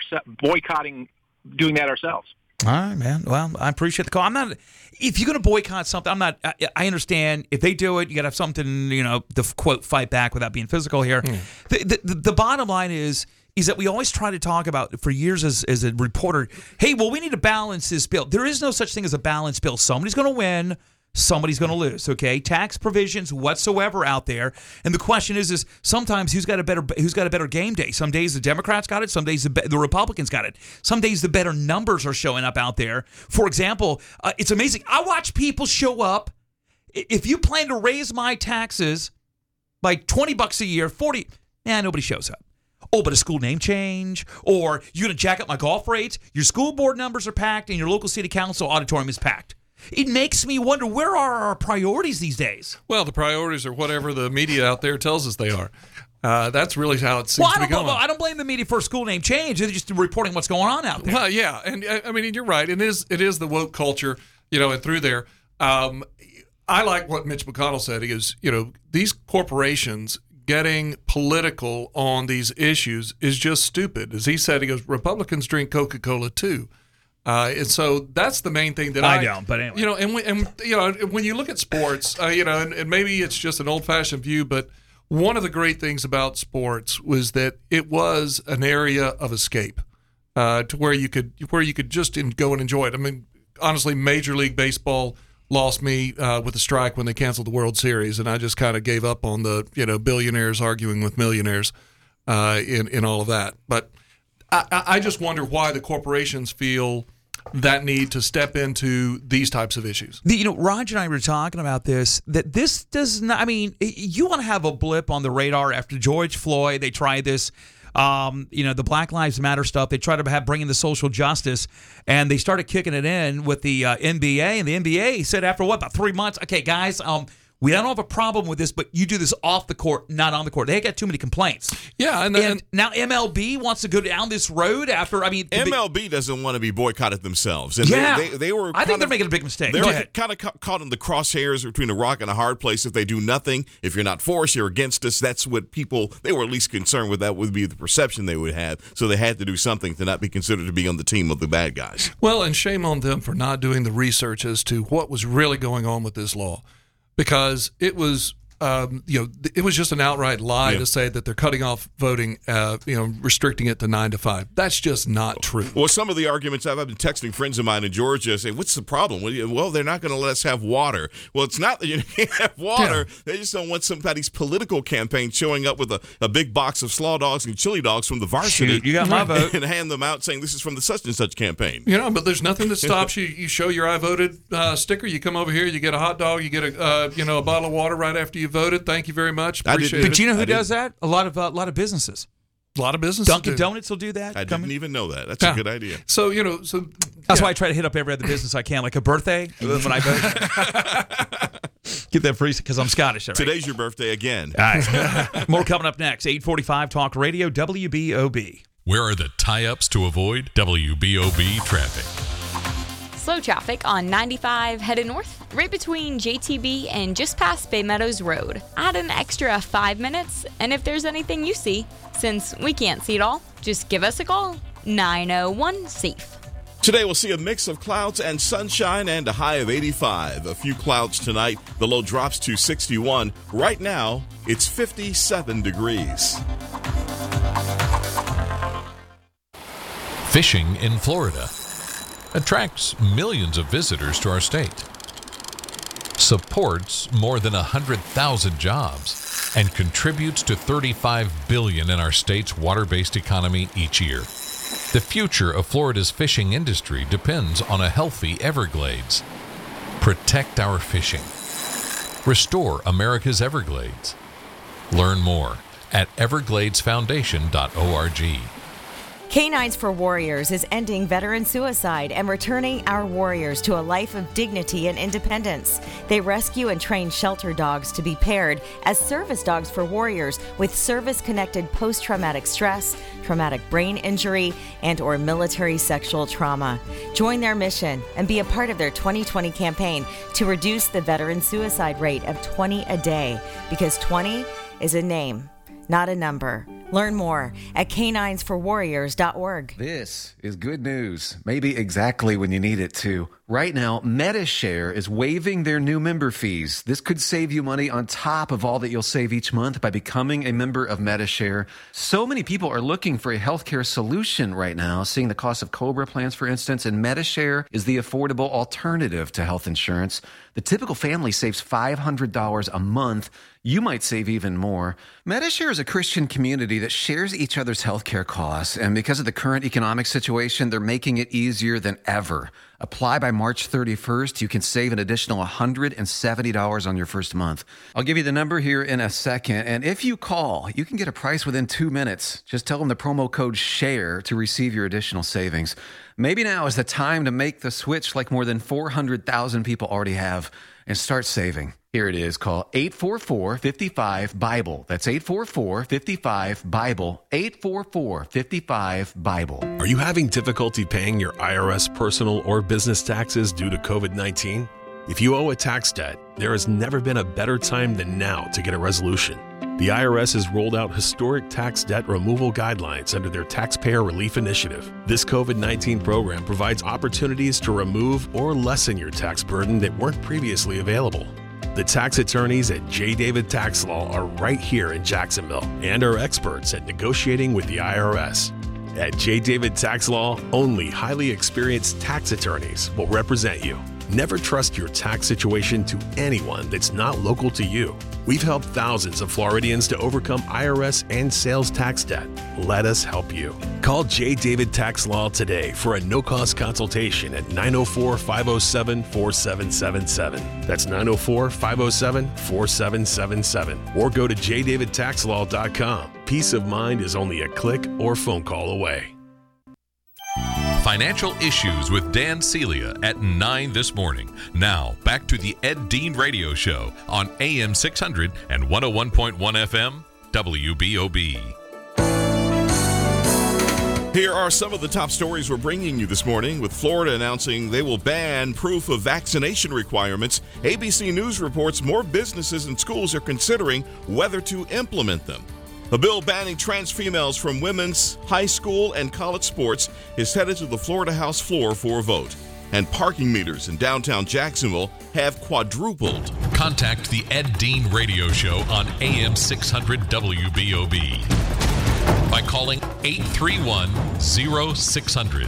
doing that ourselves. All right, man. Well, I appreciate the call. If you're going to boycott something, I understand if they do it, you got to have something, to quote, fight back without being physical here. The bottom line is that we always try to talk about, for years as a reporter, hey, well, we need to balance this bill. There is no such thing as a balanced bill. Somebody's going to win. Somebody's going to lose, okay? Tax provisions whatsoever out there. And the question is sometimes who's got a better game day? Some days the Democrats got it. Some days the Republicans got it. Some days the better numbers are showing up out there. For example, it's amazing. I watch people show up. If you plan to raise my taxes by $20 a year, 40, nobody shows up. Oh, but a school name change, or you're going to jack up my golf rates, your school board numbers are packed, and your local city council auditorium is packed. It makes me wonder, where are our priorities these days? Well, the priorities are whatever the media out there tells us they are. That's really how it seems to be going. I don't blame the media for a school name change. They're just reporting what's going on out there. Well, yeah, and I mean, you're right. It is the woke culture, and through there. I like what Mitch McConnell said. He goes, these corporations getting political on these issues is just stupid. As he said, he goes, Republicans drink Coca-Cola too. And so that's the main thing that I don't, but anyway. And when you look at sports, and maybe it's just an old-fashioned view, but one of the great things about sports was that it was an area of escape to where you could just go and enjoy it. I mean, honestly, Major League Baseball lost me with a strike when they canceled the World Series, and I just kind of gave up on the billionaires arguing with millionaires in all of that. But I just wonder why the corporations feel that need to step into these types of issues. Roger and I were talking about this, that this does not, you want to have a blip on the radar after George Floyd, they tried this. the Black Lives Matter stuff. They tried to bring in the social justice, and they started kicking it in with the NBA. And the NBA said after about 3 months, okay, guys, we don't have a problem with this, but you do this off the court, not on the court. They got too many complaints. Yeah, and now MLB wants to go down this road after. MLB doesn't want to be boycotted themselves. And they were. I think they're making a big mistake. They're kind of caught in the crosshairs between a rock and a hard place. If they do nothing, if you're not for us, you're against us. That's what they were at least concerned with. That would be the perception they would have. So they had to do something to not be considered to be on the team of the bad guys. Well, and shame on them for not doing the research as to what was really going on with this law. Because it was, it was just an outright lie to say that they're cutting off voting, restricting it to 9 to 5. That's just not true. Well, some of the arguments I've been texting friends of mine in Georgia saying, "What's the problem?" Well, they're not going to let us have water. Well, it's not that you can't have water. Yeah. They just don't want somebody's political campaign showing up with a big box of slaw dogs and chili dogs from the varsity. Shoot, you got my vote. And hand them out saying this is from the such and such campaign. But there's nothing that stops you. You show your I voted sticker. You come over here. You get a hot dog. You get a bottle of water right after you voted. Thank you very much. Appreciate it. But you know who does that? A lot of businesses. A lot of businesses. Dunkin' Donuts will do that. I didn't even know that. That's a good idea. So that's why I try to hit up every other business I can, like a birthday when I vote. Get that free because I'm Scottish. Right? Today's your birthday again. All right. More coming up next. 8:45 Talk Radio WBOB. Where are the tie-ups to avoid WBOB traffic? Slow traffic on 95 headed north, right between JTB and just past Bay Meadows Road. Add an extra 5 minutes, and if there's anything you see, since we can't see it all, just give us a call. 901-SAFE. Today we'll see a mix of clouds and sunshine and a high of 85. A few clouds tonight. The low drops to 61. Right now, it's 57 degrees. Fishing in Florida attracts millions of visitors to our state, supports more than 100,000 jobs, and contributes to $35 billion in our state's water-based economy each year. The future of Florida's fishing industry depends on a healthy Everglades. Protect our fishing. Restore America's Everglades. Learn more at evergladesfoundation.org. Canines for Warriors is ending veteran suicide and returning our warriors to a life of dignity and independence. They rescue and train shelter dogs to be paired as service dogs for warriors with service-connected post-traumatic stress, traumatic brain injury, and/or military sexual trauma. Join their mission and be a part of their 2020 campaign to reduce the veteran suicide rate of 20 a day, because 20 is a name, not a number. Learn more at caninesforwarriors.org. This is good news, maybe exactly when you need it to. Right now, Medi-Share is waiving their new member fees. This could save you money on top of all that you'll save each month by becoming a member of Medi-Share. So many people are looking for a healthcare solution right now, seeing the cost of COBRA plans, for instance, and Medi-Share is the affordable alternative to health insurance. The typical family saves $500 a month. You might save even more. Medi-Share is a Christian community that shares each other's healthcare costs, and because of the current economic situation, they're making it easier than ever. Apply by March 31st. You can save an additional $170 on your first month. I'll give you the number here in a second, and if you call, you can get a price within 2 minutes. Just tell them the promo code SHARE to receive your additional savings. Maybe now is the time to make the switch like more than 400,000 people already have and start saving. Here it is. Call 844-55-BIBLE. That's 844-55-BIBLE. 844-55-BIBLE. Are you having difficulty paying your IRS personal or business taxes due to COVID-19? If you owe a tax debt, there has never been a better time than now to get a resolution. The IRS has rolled out historic tax debt removal guidelines under their Taxpayer Relief Initiative. This COVID-19 program provides opportunities to remove or lessen your tax burden that weren't previously available. The tax attorneys at J. David Tax Law are right here in Jacksonville and are experts at negotiating with the IRS. At J. David Tax Law, only highly experienced tax attorneys will represent you. Never trust your tax situation to anyone that's not local to you. We've helped thousands of Floridians to overcome IRS and sales tax debt. Let us help you. Call J. David Tax Law today for a no-cost consultation at 904-507-4777. That's 904-507-4777. Or go to jdavidtaxlaw.com. Peace of mind is only a click or phone call away. Financial Issues with Dan Celia at 9 this morning. Now, back to the Ed Dean Radio Show on AM 600 and 101.1 FM, WBOB. Here are some of the top stories we're bringing you this morning. With Florida announcing they will ban proof of vaccination requirements, ABC News reports more businesses and schools are considering whether to implement them. A bill banning trans females from women's high school and college sports is headed to the Florida House floor for a vote. And parking meters in downtown Jacksonville have quadrupled. Contact the Ed Dean Radio Show on AM 600 WBOB by calling 831-0600,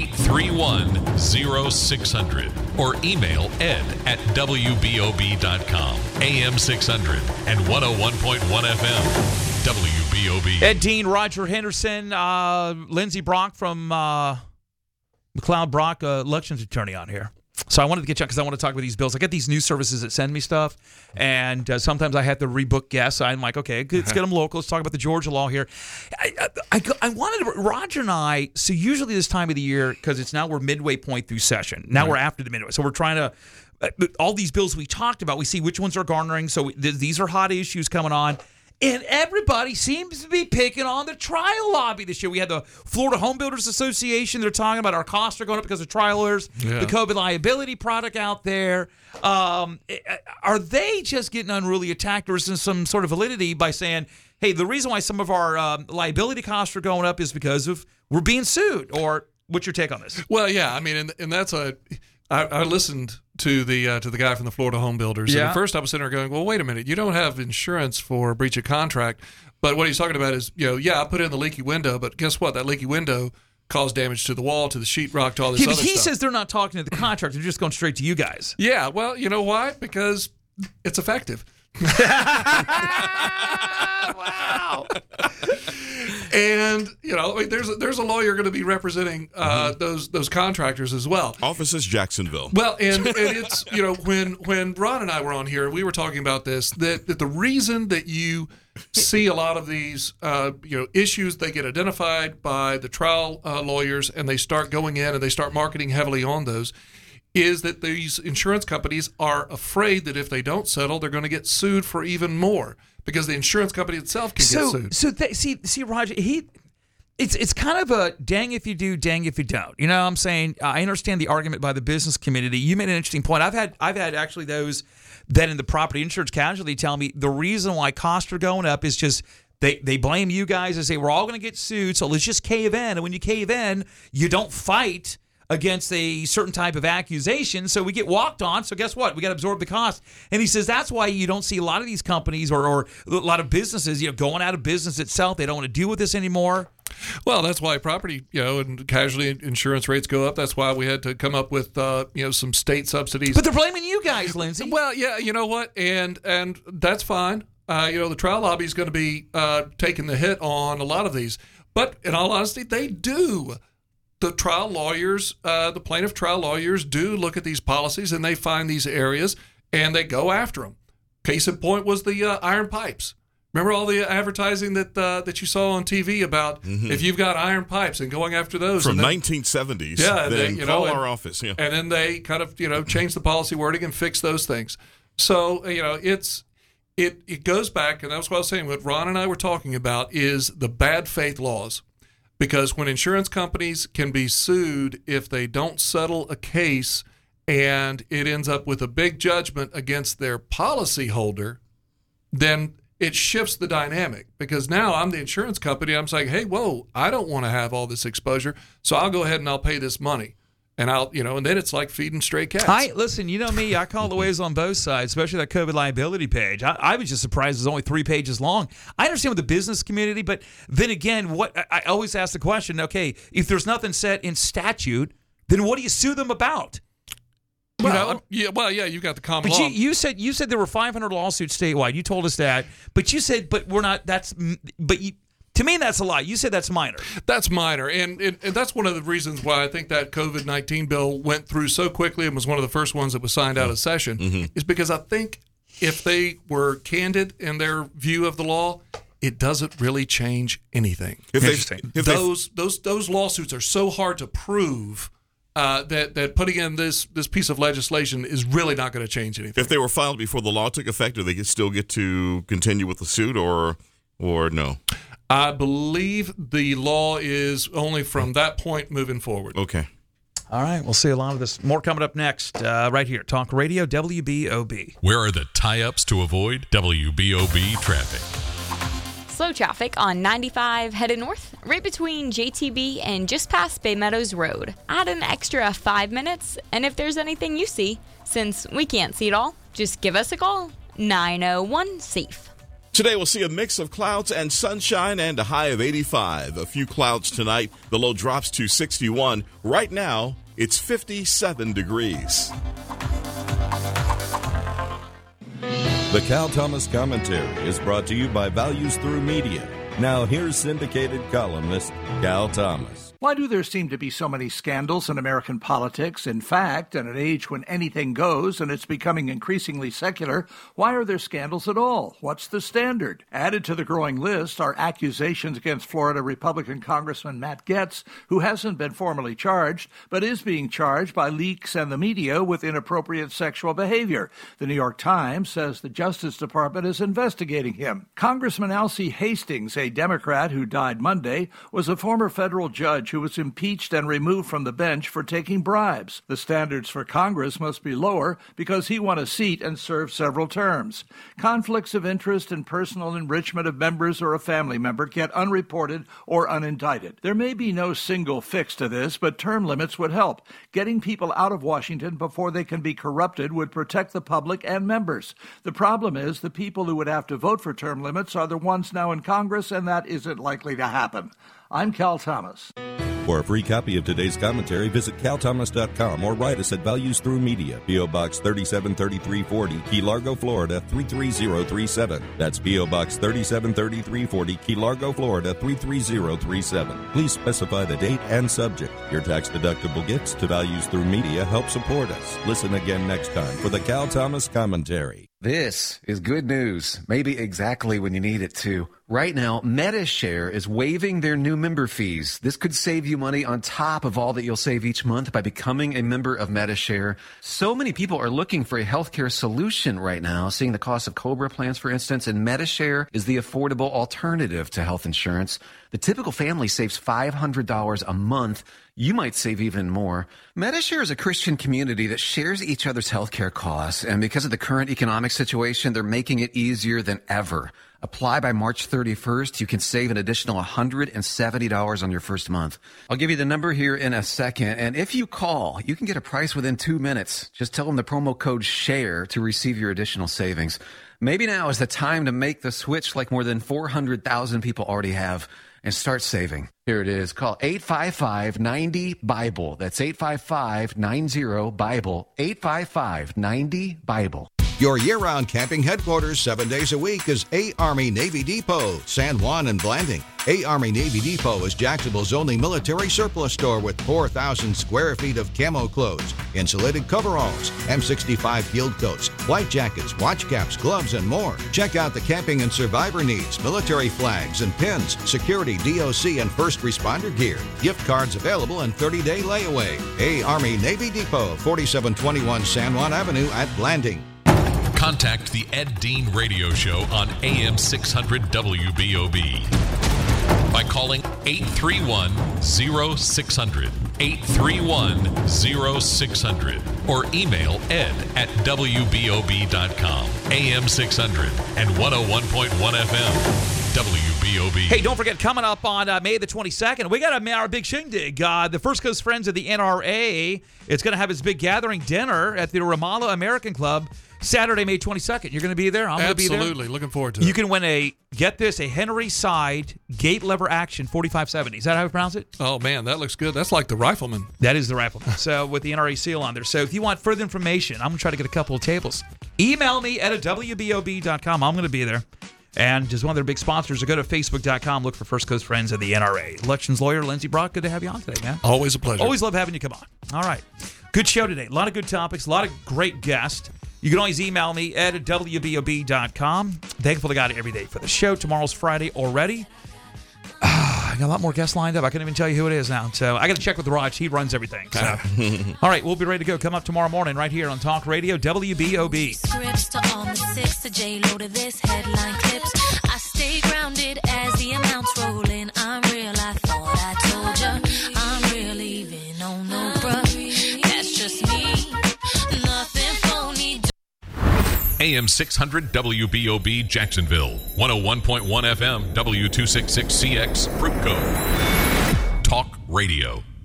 831-0600, or email ed@wbob.com. AM 600 and 101.1 FM. WBOB. Ed Dean, Roger Henderson, Lindsey Brock from McLeod Brock, elections attorney on here. So I wanted to get you because I want to talk about these bills. I get these news services that send me stuff, and sometimes I have to rebook guests. I'm like, okay, let's get them local. Let's talk about the Georgia law here. I wanted to, Roger and I, so usually this time of the year, because it's now we're midway point through session. Now we're after the midway. So we're trying to, all these bills we talked about, we see which ones are garnering. So these are hot issues coming on. And everybody seems to be picking on the trial lobby this year. We had the Florida Home Builders Association. They're talking about our costs are going up because of trial lawyers. Yeah. The COVID liability product out there. Are they just getting unruly attacked, or is there some sort of validity by saying, hey, the reason why some of our liability costs are going up is because of we're being sued? Or what's your take on this? Well, yeah, I mean, and that's I listened to the guy from the Florida Home Builders. Yeah. And at first I was sitting there going, well, wait a minute. You don't have insurance for breach of contract. But what he's talking about is, I put in the leaky window, but guess what? That leaky window caused damage to the wall, to the sheetrock, to all this other stuff. He says they're not talking to the contractor. They're just going straight to you guys. Yeah, well, you know why? Because it's effective. Wow. And there's a lawyer going to be representing those contractors as well. Offices Jacksonville. Well, and it's when Ron and I were on here, we were talking about this that the reason that you see a lot of these issues, they get identified by the trial lawyers and they start going in and they start marketing heavily on those, is that these insurance companies are afraid that if they don't settle, they're going to get sued for even more because the insurance company itself can get sued. See, Roger, it's kind of a dang if you do, dang if you don't. You know what I'm saying? I understand the argument by the business community. You made an interesting point. I've had actually those that in the property insurance casualty tell me the reason why costs are going up is just they blame you guys and say we're all going to get sued, so let's just cave in. And when you cave in, you don't fight against a certain type of accusation, so we get walked on. So guess what? We got to absorb the cost. And he says that's why you don't see a lot of these companies or a lot of businesses, going out of business itself. They don't want to deal with this anymore. Well, that's why property, and casualty insurance rates go up. That's why we had to come up with, some state subsidies. But they're blaming you guys, Lindsey. Well, yeah, you know what? And that's fine. The trial lobby is going to be taking the hit on a lot of these. But in all honesty, they do. The trial lawyers, the plaintiff trial lawyers do look at these policies and they find these areas and they go after them. Case in point was the iron pipes. Remember all the advertising that you saw on TV about if you've got iron pipes and going after those. From 1970s. Yeah. Then call our office. Yeah. And then they kind of, change the policy wording and fix those things. So, it goes back, and that's what I was saying, what Ron and I were talking about is the bad faith laws. Because when insurance companies can be sued if they don't settle a case and it ends up with a big judgment against their policyholder, then it shifts the dynamic. Because now I'm the insurance company. I'm saying, hey, whoa, I don't want to have all this exposure, so I'll go ahead and I'll pay this money. And and then it's like feeding stray cats. Listen, you know me, I call the ways on both sides, especially that COVID liability page. I was just surprised it's only 3 pages long. I understand with the business community, but then again, I always ask the question, okay, if there's nothing set in statute, then what do you sue them about? You got the common but law. you said there were 500 lawsuits statewide. You told us that, but you said, but we're not. To me, that's a lie. You said that's minor. That's minor, and that's one of the reasons why I think that COVID-19 bill went through so quickly and was one of the first ones that was signed out of session. Is because I think if they were candid in their view of the law, it doesn't really change anything. Those lawsuits are so hard to prove that putting in this piece of legislation is really not going to change anything. If they were filed before the law took effect, do they still get to continue with the suit, or no? I believe the law is only from that point moving forward. Okay. All right, we'll see a lot of this. More coming up next, right here. Talk Radio, WBOB. Where are the tie-ups to avoid? WBOB traffic. Slow traffic on 95 headed north, right between JTB and just past Bay Meadows Road. Add an extra 5 minutes, and if there's anything you see, since we can't see it all, just give us a call. 901-SAFE. Today we'll see a mix of clouds and sunshine and a high of 85. A few clouds tonight. The low drops to 61. Right now, it's 57 degrees. The Cal Thomas Commentary is brought to you by Values Through Media. Now here's syndicated columnist Cal Thomas. Why do there seem to be so many scandals in American politics? In fact, in an age when anything goes and it's becoming increasingly secular, why are there scandals at all? What's the standard? Added to the growing list are accusations against Florida Republican Congressman Matt Gaetz, who hasn't been formally charged, but is being charged by leaks and the media with inappropriate sexual behavior. The New York Times says the Justice Department is investigating him. Congressman Alcee Hastings, a Democrat who died Monday, was a former federal judge who was impeached and removed from the bench for taking bribes. The standards for Congress must be lower because he won a seat and served several terms. Conflicts of interest and personal enrichment of members or a family member get unreported or unindicted. There may be no single fix to this, but term limits would help. Getting people out of Washington before they can be corrupted would protect the public and members. The problem is the people who would have to vote for term limits are the ones now in Congress, and that isn't likely to happen. I'm Cal Thomas. For a free copy of today's commentary, visit calthomas.com or write us at Values Through Media, P.O. Box 373340, Key Largo, Florida 33037. That's P.O. Box 373340, Key Largo, Florida 33037. Please specify the date and subject. Your tax-deductible gifts to Values Through Media help support us. Listen again next time for the Cal Thomas Commentary. This is good news, maybe exactly when you need it to. Right now, Medi-Share is waiving their new member fees. This could save you money on top of all that you'll save each month by becoming a member of Medi-Share. So many people are looking for a healthcare solution right now, seeing the cost of COBRA plans, for instance, and Medi-Share is the affordable alternative to health insurance. The typical family saves $500 a month. You might save even more. Medi-Share is a Christian community that shares each other's healthcare costs, and because of the current economic situation, they're making it easier than ever. Apply by March 31st. You can save an additional $170 on your first month. I'll give you the number here in a second, and if you call, you can get a price within 2 minutes. Just tell them the promo code SHARE to receive your additional savings. Maybe now is the time to make the switch like more than 400,000 people already have, and start saving. Here it is. Call 855-90-BIBLE. That's 855-90-BIBLE. 855-90-BIBLE. Your year-round camping headquarters 7 days a week is A Army Navy Depot, San Juan and Blanding. A Army Navy Depot is Jacksonville's only military surplus store with 4,000 square feet of camo clothes, insulated coveralls, M65 field coats, white jackets, watch caps, gloves, and more. Check out the camping and survivor needs, military flags and pins, security, DOC, and first responder gear. Gift cards available and 30-day layaway. A Army Navy Depot, 4721 San Juan Avenue at Blanding. Contact the Ed Dean Radio Show on AM 600 WBOB by calling 831-0600, 831-0600, or email ed@wbob.com. AM 600 and 101.1 FM, WBOB. WBOB. Hey, don't forget, coming up on May the 22nd, we got our big shindig. The First Coast Friends of the NRA, it's going to have its big gathering dinner at the Ramallah American Club Saturday, May 22nd. You're going to be there? I'm going to be there. Absolutely. Looking forward to it. You can win get this, a Henry Side gate lever action 4570. Is that how you pronounce it? Oh, man, that looks good. That's like the Rifleman. That is the Rifleman. So with the NRA seal on there. So if you want further information, I'm going to try to get a couple of tables. Email me at WBOB.com. I'm going to be there. And just one of their big sponsors, or go to Facebook.com, look for First Coast Friends of the NRA. Elections lawyer Lindsey Brock, good to have you on today, man. Always a pleasure. Always love having you come on. All right. Good show today. A lot of good topics, a lot of great guests. You can always email me at WBOB.com. Thankful to God every day for the show. Tomorrow's Friday already. I got a lot more guests lined up. I can't even tell you who it is now. So I got to check with Raj. He runs everything. So. All right, we'll be ready to go. Come up tomorrow morning right here on Talk Radio WBOB. Scripts to all the six to J-Lo to this headline clips. I stay grounded as the amounts roll in. I'm real, I thought I told ya. I'm real even on no bruh. That's just me. Nothing phony. AM 600 WBOB Jacksonville, 101.1 FM W266CX Fruitco. Talk Radio.